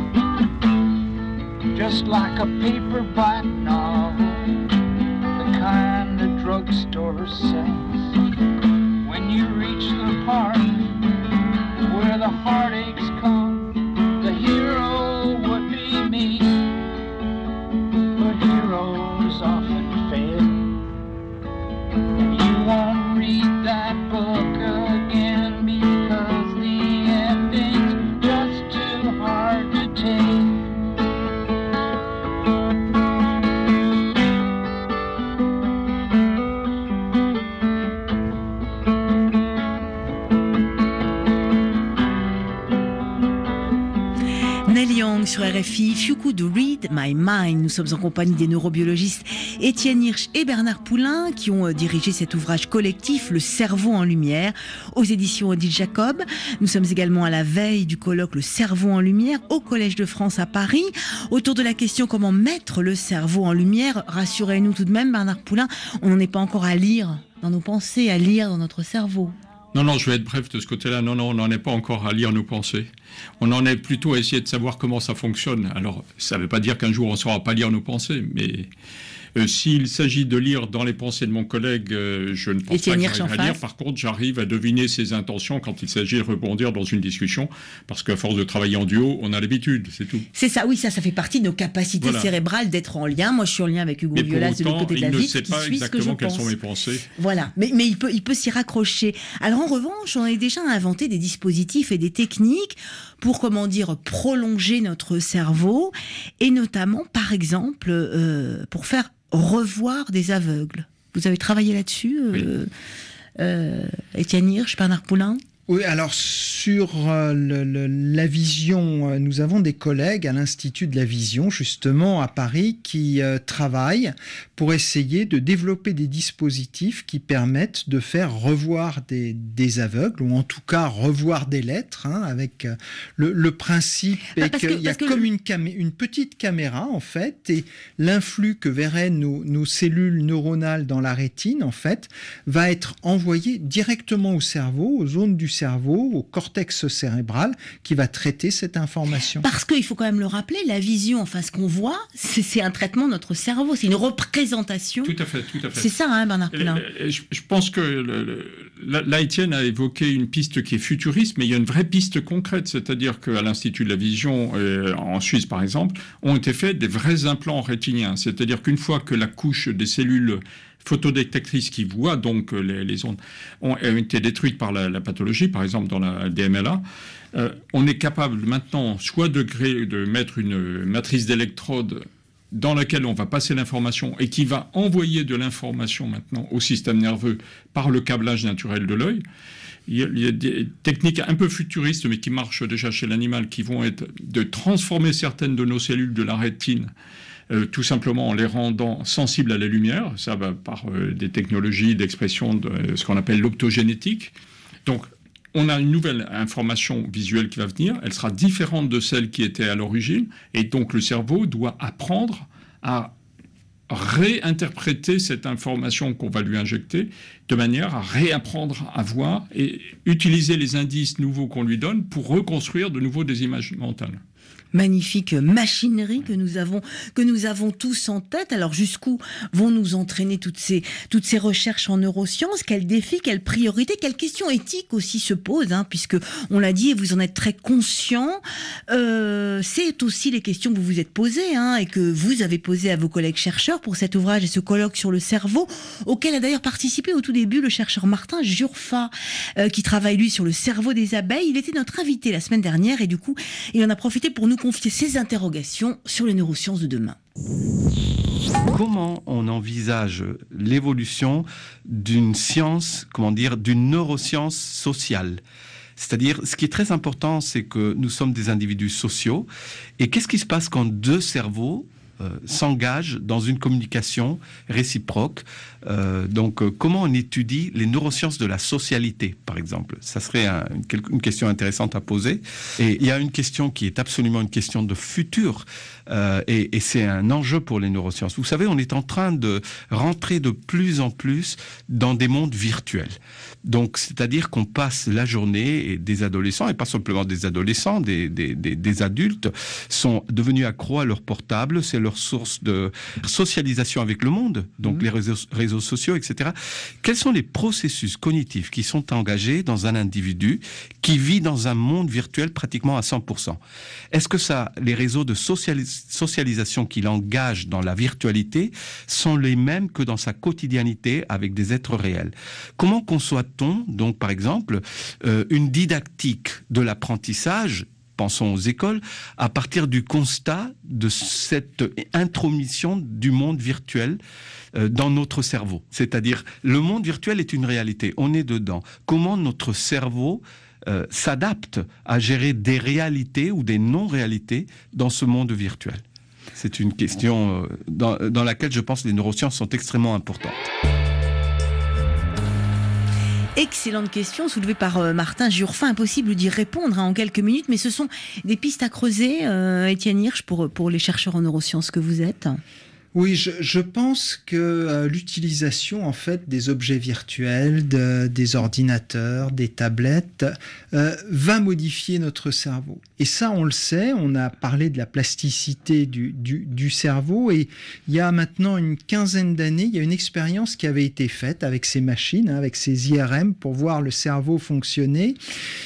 Speaker 12: Just like a paperback novel, the kind a drugstore sells. When you reach the part where the heartaches come, the hero would be me. But heroes often fail, and you won't read that book again because the ending's just too hard to take.
Speaker 5: Neil Young sur R F I, If You Could Read My Mind. Nous sommes en compagnie des neurobiologistes Étienne Hirsch et Bernard Poulain qui ont dirigé cet ouvrage collectif Le cerveau en lumière aux éditions Odile Jacob. Nous sommes également à la veille du colloque Le cerveau en lumière au Collège de France à Paris, autour de la question comment mettre le cerveau en lumière. Rassurez-nous tout de même, Bernard Poulain, on n'en est pas encore à lire dans nos pensées, à lire dans notre cerveau.
Speaker 7: Non, non, je vais être bref de ce côté-là. Non, non, on n'en est pas encore à lire nos pensées. On en est plutôt à essayer de savoir comment ça fonctionne. Alors, ça ne veut pas dire qu'un jour on ne saura pas lire nos pensées, mais euh, s'il s'agit de lire dans les pensées de mon collègue, euh, je ne pense
Speaker 5: Étienne
Speaker 7: pas
Speaker 5: Hirsch
Speaker 7: que
Speaker 5: en
Speaker 7: j'arrive à lire.
Speaker 5: face.
Speaker 7: Par contre, j'arrive à deviner ses intentions quand il s'agit de rebondir dans une discussion, parce qu'à force de travailler en duo, on a l'habitude, c'est tout.
Speaker 5: C'est ça, oui, ça, ça fait partie de nos capacités
Speaker 7: Voilà.
Speaker 5: cérébrales d'être en lien. Moi, je suis en lien avec Hugo
Speaker 7: Mais pour
Speaker 5: Violas de l'autre
Speaker 7: autant,
Speaker 5: côté de
Speaker 7: il
Speaker 5: la
Speaker 7: ne
Speaker 5: vitre
Speaker 7: sait
Speaker 5: qui
Speaker 7: pas
Speaker 5: suit ce que je
Speaker 7: exactement quelles
Speaker 5: pense.
Speaker 7: sont mes pensées.
Speaker 5: Voilà, mais, mais il peut, il peut s'y raccrocher. Alors en revanche, on a déjà inventé des dispositifs et des techniques pour, comment dire, prolonger notre cerveau, et notamment, par exemple, euh, pour faire revoir des aveugles. Vous avez travaillé là-dessus, euh,
Speaker 7: Oui.
Speaker 5: euh, Étienne Hirsch, Bernard Poulain?
Speaker 6: Oui, alors sur euh, le, le, la vision, euh, nous avons des collègues à l'Institut de la Vision, justement à Paris, qui euh, travaillent pour essayer de développer des dispositifs qui permettent de faire revoir des, des aveugles, ou en tout cas revoir des lettres, hein, avec euh, le, le principe
Speaker 5: Bah,
Speaker 6: est
Speaker 5: parce que-
Speaker 6: qu'il y a
Speaker 5: parce que
Speaker 6: comme
Speaker 5: le-
Speaker 6: une, camé- une petite caméra, en fait, et l'influx que verraient nos, nos cellules neuronales dans la rétine, en fait, va être envoyé directement au cerveau, aux zones du cerveau, au cortex cérébral, qui va traiter cette information.
Speaker 5: Parce qu'il faut quand même le rappeler, la vision, enfin ce qu'on voit, c'est c'est un traitement de notre cerveau, c'est une représentation.
Speaker 7: Tout à fait, tout à fait.
Speaker 5: C'est ça, hein, Bernard
Speaker 7: Et-
Speaker 5: Poulain.
Speaker 7: et Je, je pense que le, le, là, là, Étienne a évoqué une piste qui est futuriste, mais il y a une vraie piste concrète, c'est-à-dire qu'à l'Institut de la Vision, euh, en Suisse par exemple, ont été faits des vrais implants rétiniens. C'est-à-dire qu'une fois que la couche des cellules photodétectrices qui voient donc les, les ondes ont été détruites par la, la pathologie, par exemple dans la D M L A, euh, on est capable maintenant soit de, créer, de mettre une matrice d'électrodes dans laquelle on va passer l'information et qui va envoyer de l'information maintenant au système nerveux par le câblage naturel de l'œil. Il y a, il y a des techniques un peu futuristes, mais qui marchent déjà chez l'animal, qui vont être de transformer certaines de nos cellules de la rétine euh, tout simplement en les rendant sensibles à la lumière, ça va par euh, des technologies d'expression de euh, ce qu'on appelle l'optogénétique. Donc, on a une nouvelle information visuelle qui va venir, elle sera différente de celle qui était à l'origine, et donc le cerveau doit apprendre à réinterpréter cette information qu'on va lui injecter de manière à réapprendre à voir et utiliser les indices nouveaux qu'on lui donne pour reconstruire de nouveau des images mentales.
Speaker 5: Magnifique machinerie que nous avons que nous avons tous en tête. Alors jusqu'où vont nous entraîner toutes ces toutes ces recherches en neurosciences? Quels défis, quelles priorités, quelles questions éthiques aussi se posent, hein, puisque on l'a dit et vous en êtes très conscient. Euh, c'est aussi les questions que vous vous êtes posées, hein, et que vous avez posées à vos collègues chercheurs pour cet ouvrage et ce colloque sur le cerveau, auquel a d'ailleurs participé au tout début le chercheur Martin Giurfa, euh, qui travaille lui sur le cerveau des abeilles. Il était notre invité la semaine dernière et du coup il en a profité pour nous confier ses interrogations sur les neurosciences de demain.
Speaker 13: Comment on envisage l'évolution d'une science, comment dire, d'une neuroscience sociale ? C'est-à-dire, ce qui est très important, c'est que nous sommes des individus sociaux. Et qu'est-ce qui se passe quand deux cerveaux euh, s'engagent dans une communication réciproque ? Euh, donc, euh, comment on étudie les neurosciences de la socialité, par exemple ? Ça serait un, une, une question intéressante à poser. Et il y a une question qui est absolument une question de futur, euh, et, et c'est un enjeu pour les neurosciences. Vous savez, on est en train de rentrer de plus en plus dans des mondes virtuels. Donc, c'est-à-dire qu'on passe la journée, et des adolescents, et pas simplement des adolescents, des, des, des, des adultes, sont devenus accros à leur portable. C'est leur source de socialisation avec le monde, donc mmh. les réseaux, réseaux sociaux, et cetera. Quels sont les processus cognitifs qui sont engagés dans un individu qui vit dans un monde virtuel pratiquement à cent pour cent? Est-ce que ça, les réseaux de socialis- socialisation qu'il engage dans la virtualité sont les mêmes que dans sa quotidianité avec des êtres réels? Comment conçoit-on, donc, par exemple, euh, une didactique de l'apprentissage, pensons aux écoles, à partir du constat de cette intromission du monde virtuel euh, dans notre cerveau. C'est-à-dire, le monde virtuel est une réalité, on est dedans. Comment notre cerveau euh, s'adapte à gérer des réalités ou des non-réalités dans ce monde virtuel? C'est une question euh, dans, dans laquelle je pense que les neurosciences sont extrêmement importantes.
Speaker 5: Excellente question soulevée par euh, Martin Giurfa. Impossible d'y répondre hein, en quelques minutes, mais ce sont des pistes à creuser, euh, Étienne Hirsch, pour, pour les chercheurs en neurosciences que vous êtes.
Speaker 6: Oui, je, je pense que euh, l'utilisation en fait des objets virtuels, de, des ordinateurs, des tablettes, euh, va modifier notre cerveau. Et ça, on le sait, on a parlé de la plasticité du, du, du cerveau, et il y a maintenant une quinzaine d'années, il y a une expérience qui avait été faite avec ces machines, hein, avec ces I R M, pour voir le cerveau fonctionner.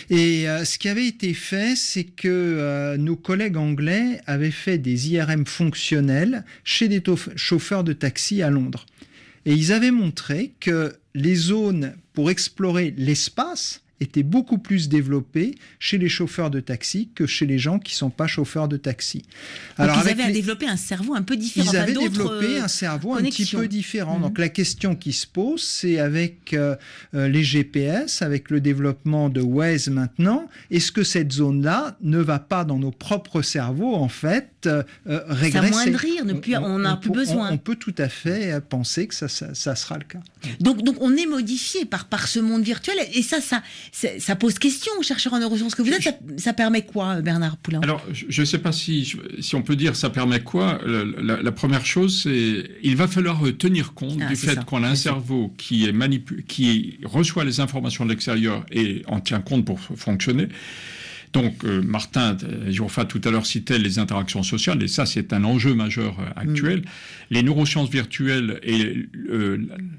Speaker 6: Et euh, ce qui avait été fait, c'est que euh, nos collègues anglais avaient fait des I R M fonctionnels chez des chauffeurs de taxi à Londres. Et ils avaient montré que les zones pour explorer l'espace étaient beaucoup plus développées chez les chauffeurs de taxi que chez les gens qui ne sont pas chauffeurs de taxi.
Speaker 5: Alors, donc ils avaient les... développé un cerveau un peu différent.
Speaker 6: Ils avaient développé un cerveau connexions. un petit peu différent. Mmh. Donc la question qui se pose, c'est avec euh, les G P S, avec le développement de Waze maintenant, est-ce que cette zone-là ne va pas dans nos propres cerveaux, en fait, euh, régresser?
Speaker 5: S'amoindrir, ne plus, on n'a plus besoin.
Speaker 6: On, on peut tout à fait penser que ça, ça, ça sera le cas.
Speaker 5: Donc, donc on est modifié par, par ce monde virtuel, et ça, ça ça pose question aux chercheurs en neurosciences que vous êtes. Ça, ça permet quoi, Bernard Poulain?
Speaker 7: Alors, je ne sais pas si, si on peut dire ça permet quoi. La, la, la première chose, c'est il va falloir tenir compte ah, du fait ça. qu'on a un cerveau qui, est manipu- qui reçoit les informations de l'extérieur et en tient compte pour fonctionner. Donc, euh, Martin Giurfa tout à l'heure citait les interactions sociales, et ça, c'est un enjeu majeur euh, actuel. Mmh. Les neurosciences virtuelles et euh,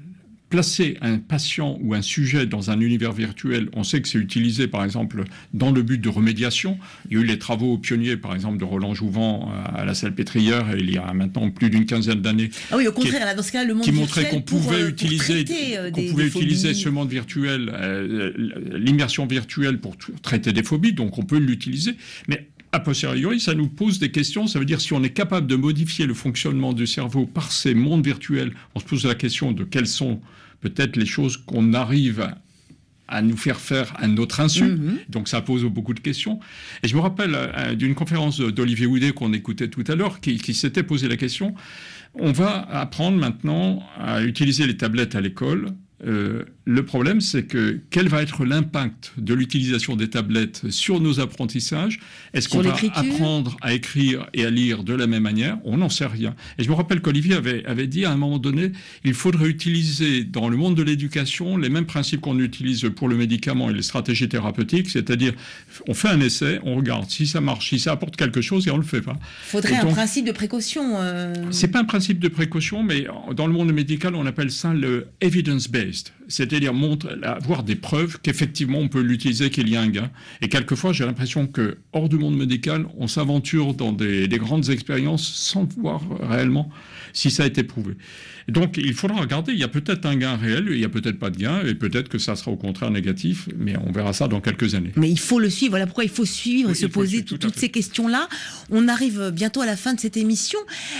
Speaker 7: placer un patient ou un sujet dans un univers virtuel, on sait que c'est utilisé, par exemple, dans le but de remédiation. Il y a eu les travaux pionniers, par exemple, de Roland Jouvent à la Salpêtrière, il y a maintenant plus d'une quinzaine d'années.
Speaker 5: Ah oui, au contraire, là, dans ce cas, le monde
Speaker 7: qui
Speaker 5: virtuel
Speaker 7: montrait qu'on pouvait
Speaker 5: pour,
Speaker 7: utiliser,
Speaker 5: pour traiter, euh,
Speaker 7: qu'on
Speaker 5: des,
Speaker 7: pouvait
Speaker 5: des
Speaker 7: utiliser ce monde virtuel, euh, l'immersion virtuelle pour t- traiter des phobies, donc on peut l'utiliser. Mais a posteriori, ça nous pose des questions. Ça veut dire si on est capable de modifier le fonctionnement du cerveau par ces mondes virtuels, on se pose la question de quelles sont peut-être les choses qu'on arrive à nous faire faire un autre insu.
Speaker 5: Mhm.
Speaker 7: Donc ça pose beaucoup de questions. Et je me rappelle euh, d'une conférence d'Olivier Houdet qu'on écoutait tout à l'heure, qui, qui s'était posé la question. On va apprendre maintenant à utiliser les tablettes à l'école. Euh, le problème, c'est que quel va être l'impact de l'utilisation des tablettes sur nos apprentissages? Est-ce qu'on va apprendre à écrire et à lire de la même manière? On n'en sait rien. Et je me rappelle qu'Olivier avait, avait dit à un moment donné, il faudrait utiliser dans le monde de l'éducation les mêmes principes qu'on utilise pour le médicament et les stratégies thérapeutiques, c'est-à-dire on fait un essai, on regarde si ça marche, si ça apporte quelque chose et on le fait pas.
Speaker 5: Il faudrait donc un principe de précaution. Euh...
Speaker 7: C'est pas un principe de précaution, mais dans le monde médical, on appelle ça le evidence-based. C'est-à-dire montre, avoir des preuves qu'effectivement on peut l'utiliser, qu'il y a un gain. Et quelquefois, j'ai l'impression que hors du monde médical, on s'aventure dans des, des grandes expériences sans voir réellement si ça a été prouvé. Donc, il faudra regarder. Il y a peut-être un gain réel, il y a peut-être pas de gain, et peut-être que ça sera au contraire négatif, mais on verra ça dans quelques années.
Speaker 5: Mais il faut le suivre. Voilà pourquoi il faut suivre oui, et se poser suivre, toutes ces questions-là. On arrive bientôt à la fin de cette émission.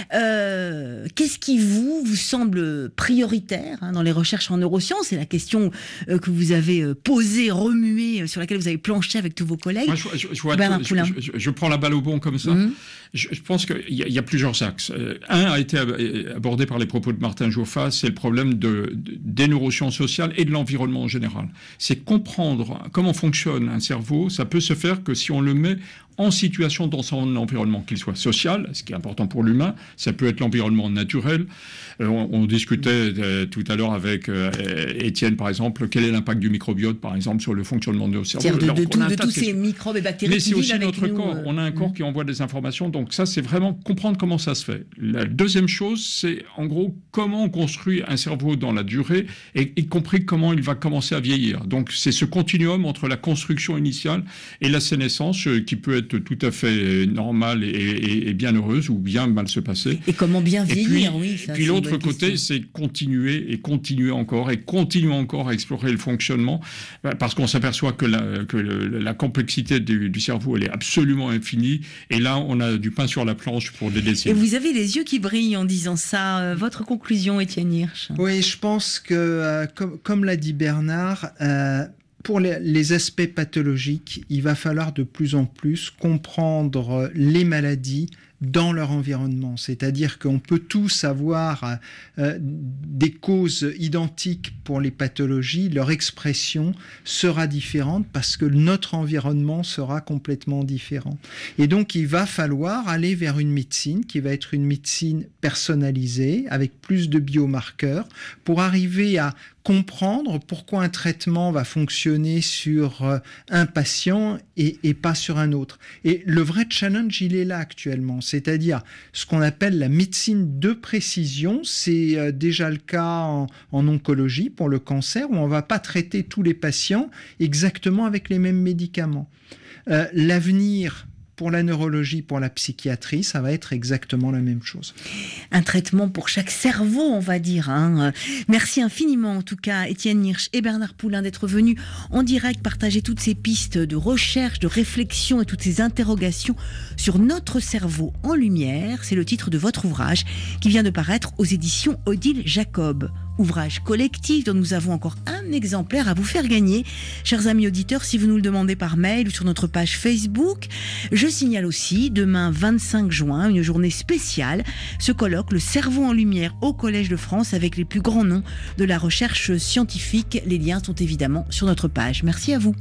Speaker 5: Euh, qu'est-ce qui vous vous semble prioritaire hein, dans les recherches en neurosciences? C'est la question euh, que vous avez euh, posée, remuée, euh, sur laquelle vous avez planché avec tous vos collègues.
Speaker 7: Moi, je, je, je, vois tout, je, je, je prends la balle au bon comme ça. Mmh. Je, je pense qu'il y, y a plusieurs axes. Euh, un a été abordé par les propos de Martin Joffas, c'est le problème de, de, des neurosciences sociales et de l'environnement en général. C'est comprendre comment fonctionne un cerveau. Ça peut se faire que si on le met en situation dans son environnement, qu'il soit social, ce qui est important pour l'humain, ça peut être l'environnement naturel. Euh, on, on discutait euh, tout à l'heure avec euh, Étienne, par exemple, quel est l'impact du microbiote, par exemple, sur le fonctionnement de nos cerveaux.
Speaker 5: De, de, tout, de tous ces microbes et bactéries
Speaker 7: Mais
Speaker 5: qui
Speaker 7: c'est
Speaker 5: vivent
Speaker 7: aussi
Speaker 5: avec
Speaker 7: notre
Speaker 5: nous,
Speaker 7: corps.
Speaker 5: Euh...
Speaker 7: On a un corps mmh. qui envoie des informations. Donc ça, c'est vraiment comprendre comment ça se fait. La deuxième chose, c'est en gros comment on construit un cerveau dans la durée, et y compris comment il va commencer à vieillir. Donc c'est ce continuum entre la construction initiale et la sénescence euh, qui peut être tout à fait normale et, et, et bien heureuse ou bien mal se passer.
Speaker 5: Et comment bien vieillir,
Speaker 7: et puis,
Speaker 5: oui. Ça,
Speaker 7: puis l'autre côté, c'est continuer et continuer encore et continuer encore à explorer le fonctionnement, parce qu'on s'aperçoit que la, que le, la complexité du, du cerveau, elle est absolument infinie. Et là, on a du pain sur la planche pour des décennies.
Speaker 5: Et vous avez les yeux qui brillent en disant ça. Votre conclusion, Étienne Hirsch?
Speaker 6: Oui, je pense que, euh, comme, comme l'a dit Bernard, euh, pour les, les aspects pathologiques, il va falloir de plus en plus comprendre les maladies dans leur environnement. C'est-à-dire qu'on peut tous avoir euh, des causes identiques pour les pathologies, leur expression sera différente parce que notre environnement sera complètement différent. Et donc, il va falloir aller vers une médecine qui va être une médecine personnalisée, avec plus de biomarqueurs, pour arriver à comprendre pourquoi un traitement va fonctionner sur euh, un patient et, et pas sur un autre. Et le vrai challenge, il est là actuellement, c'est-à-dire ce qu'on appelle la médecine de précision. C'est euh, déjà le cas en, en oncologie pour le cancer, où on ne va pas traiter tous les patients exactement avec les mêmes médicaments. Euh, l'avenir pour la neurologie, pour la psychiatrie, ça va être exactement la même chose.
Speaker 5: Un traitement pour chaque cerveau, on va dire. Hein. Merci infiniment, en tout cas, Étienne Hirsch et Bernard Poulain, d'être venus en direct partager toutes ces pistes de recherche, de réflexion et toutes ces interrogations sur notre cerveau en lumière. C'est le titre de votre ouvrage qui vient de paraître aux éditions Odile Jacob. Ouvrage collectif dont nous avons encore un exemplaire à vous faire gagner. Chers amis auditeurs, si vous nous le demandez par mail ou sur notre page Facebook, je signale aussi, demain vingt-cinq juin, une journée spéciale, se colloque Le cerveau en lumière au Collège de France avec les plus grands noms de la recherche scientifique. Les liens sont évidemment sur notre page. Merci à vous.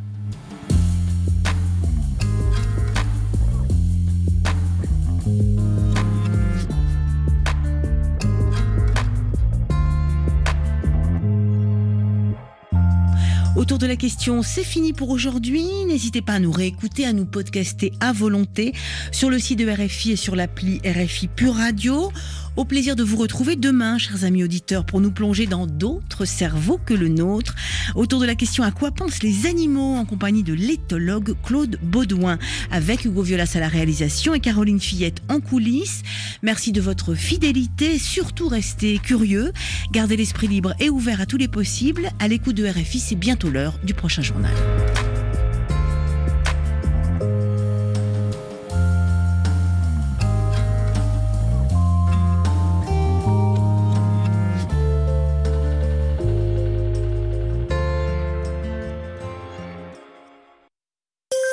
Speaker 5: Autour de la question, c'est fini pour aujourd'hui. N'hésitez pas à nous réécouter, à nous podcaster à volonté sur le site de R F I et sur l'appli R F I Pure Radio. Au plaisir de vous retrouver demain, chers amis auditeurs, pour nous plonger dans d'autres cerveaux que le nôtre. Autour de la question, à quoi pensent les animaux, en compagnie de l'éthologue Claude Baudouin, avec Hugo Violas à la réalisation et Caroline Fillette en coulisses. Merci de votre fidélité. Surtout restez curieux, gardez l'esprit libre et ouvert à tous les possibles. À l'écoute de R F I, c'est bientôt l'heure du prochain journal.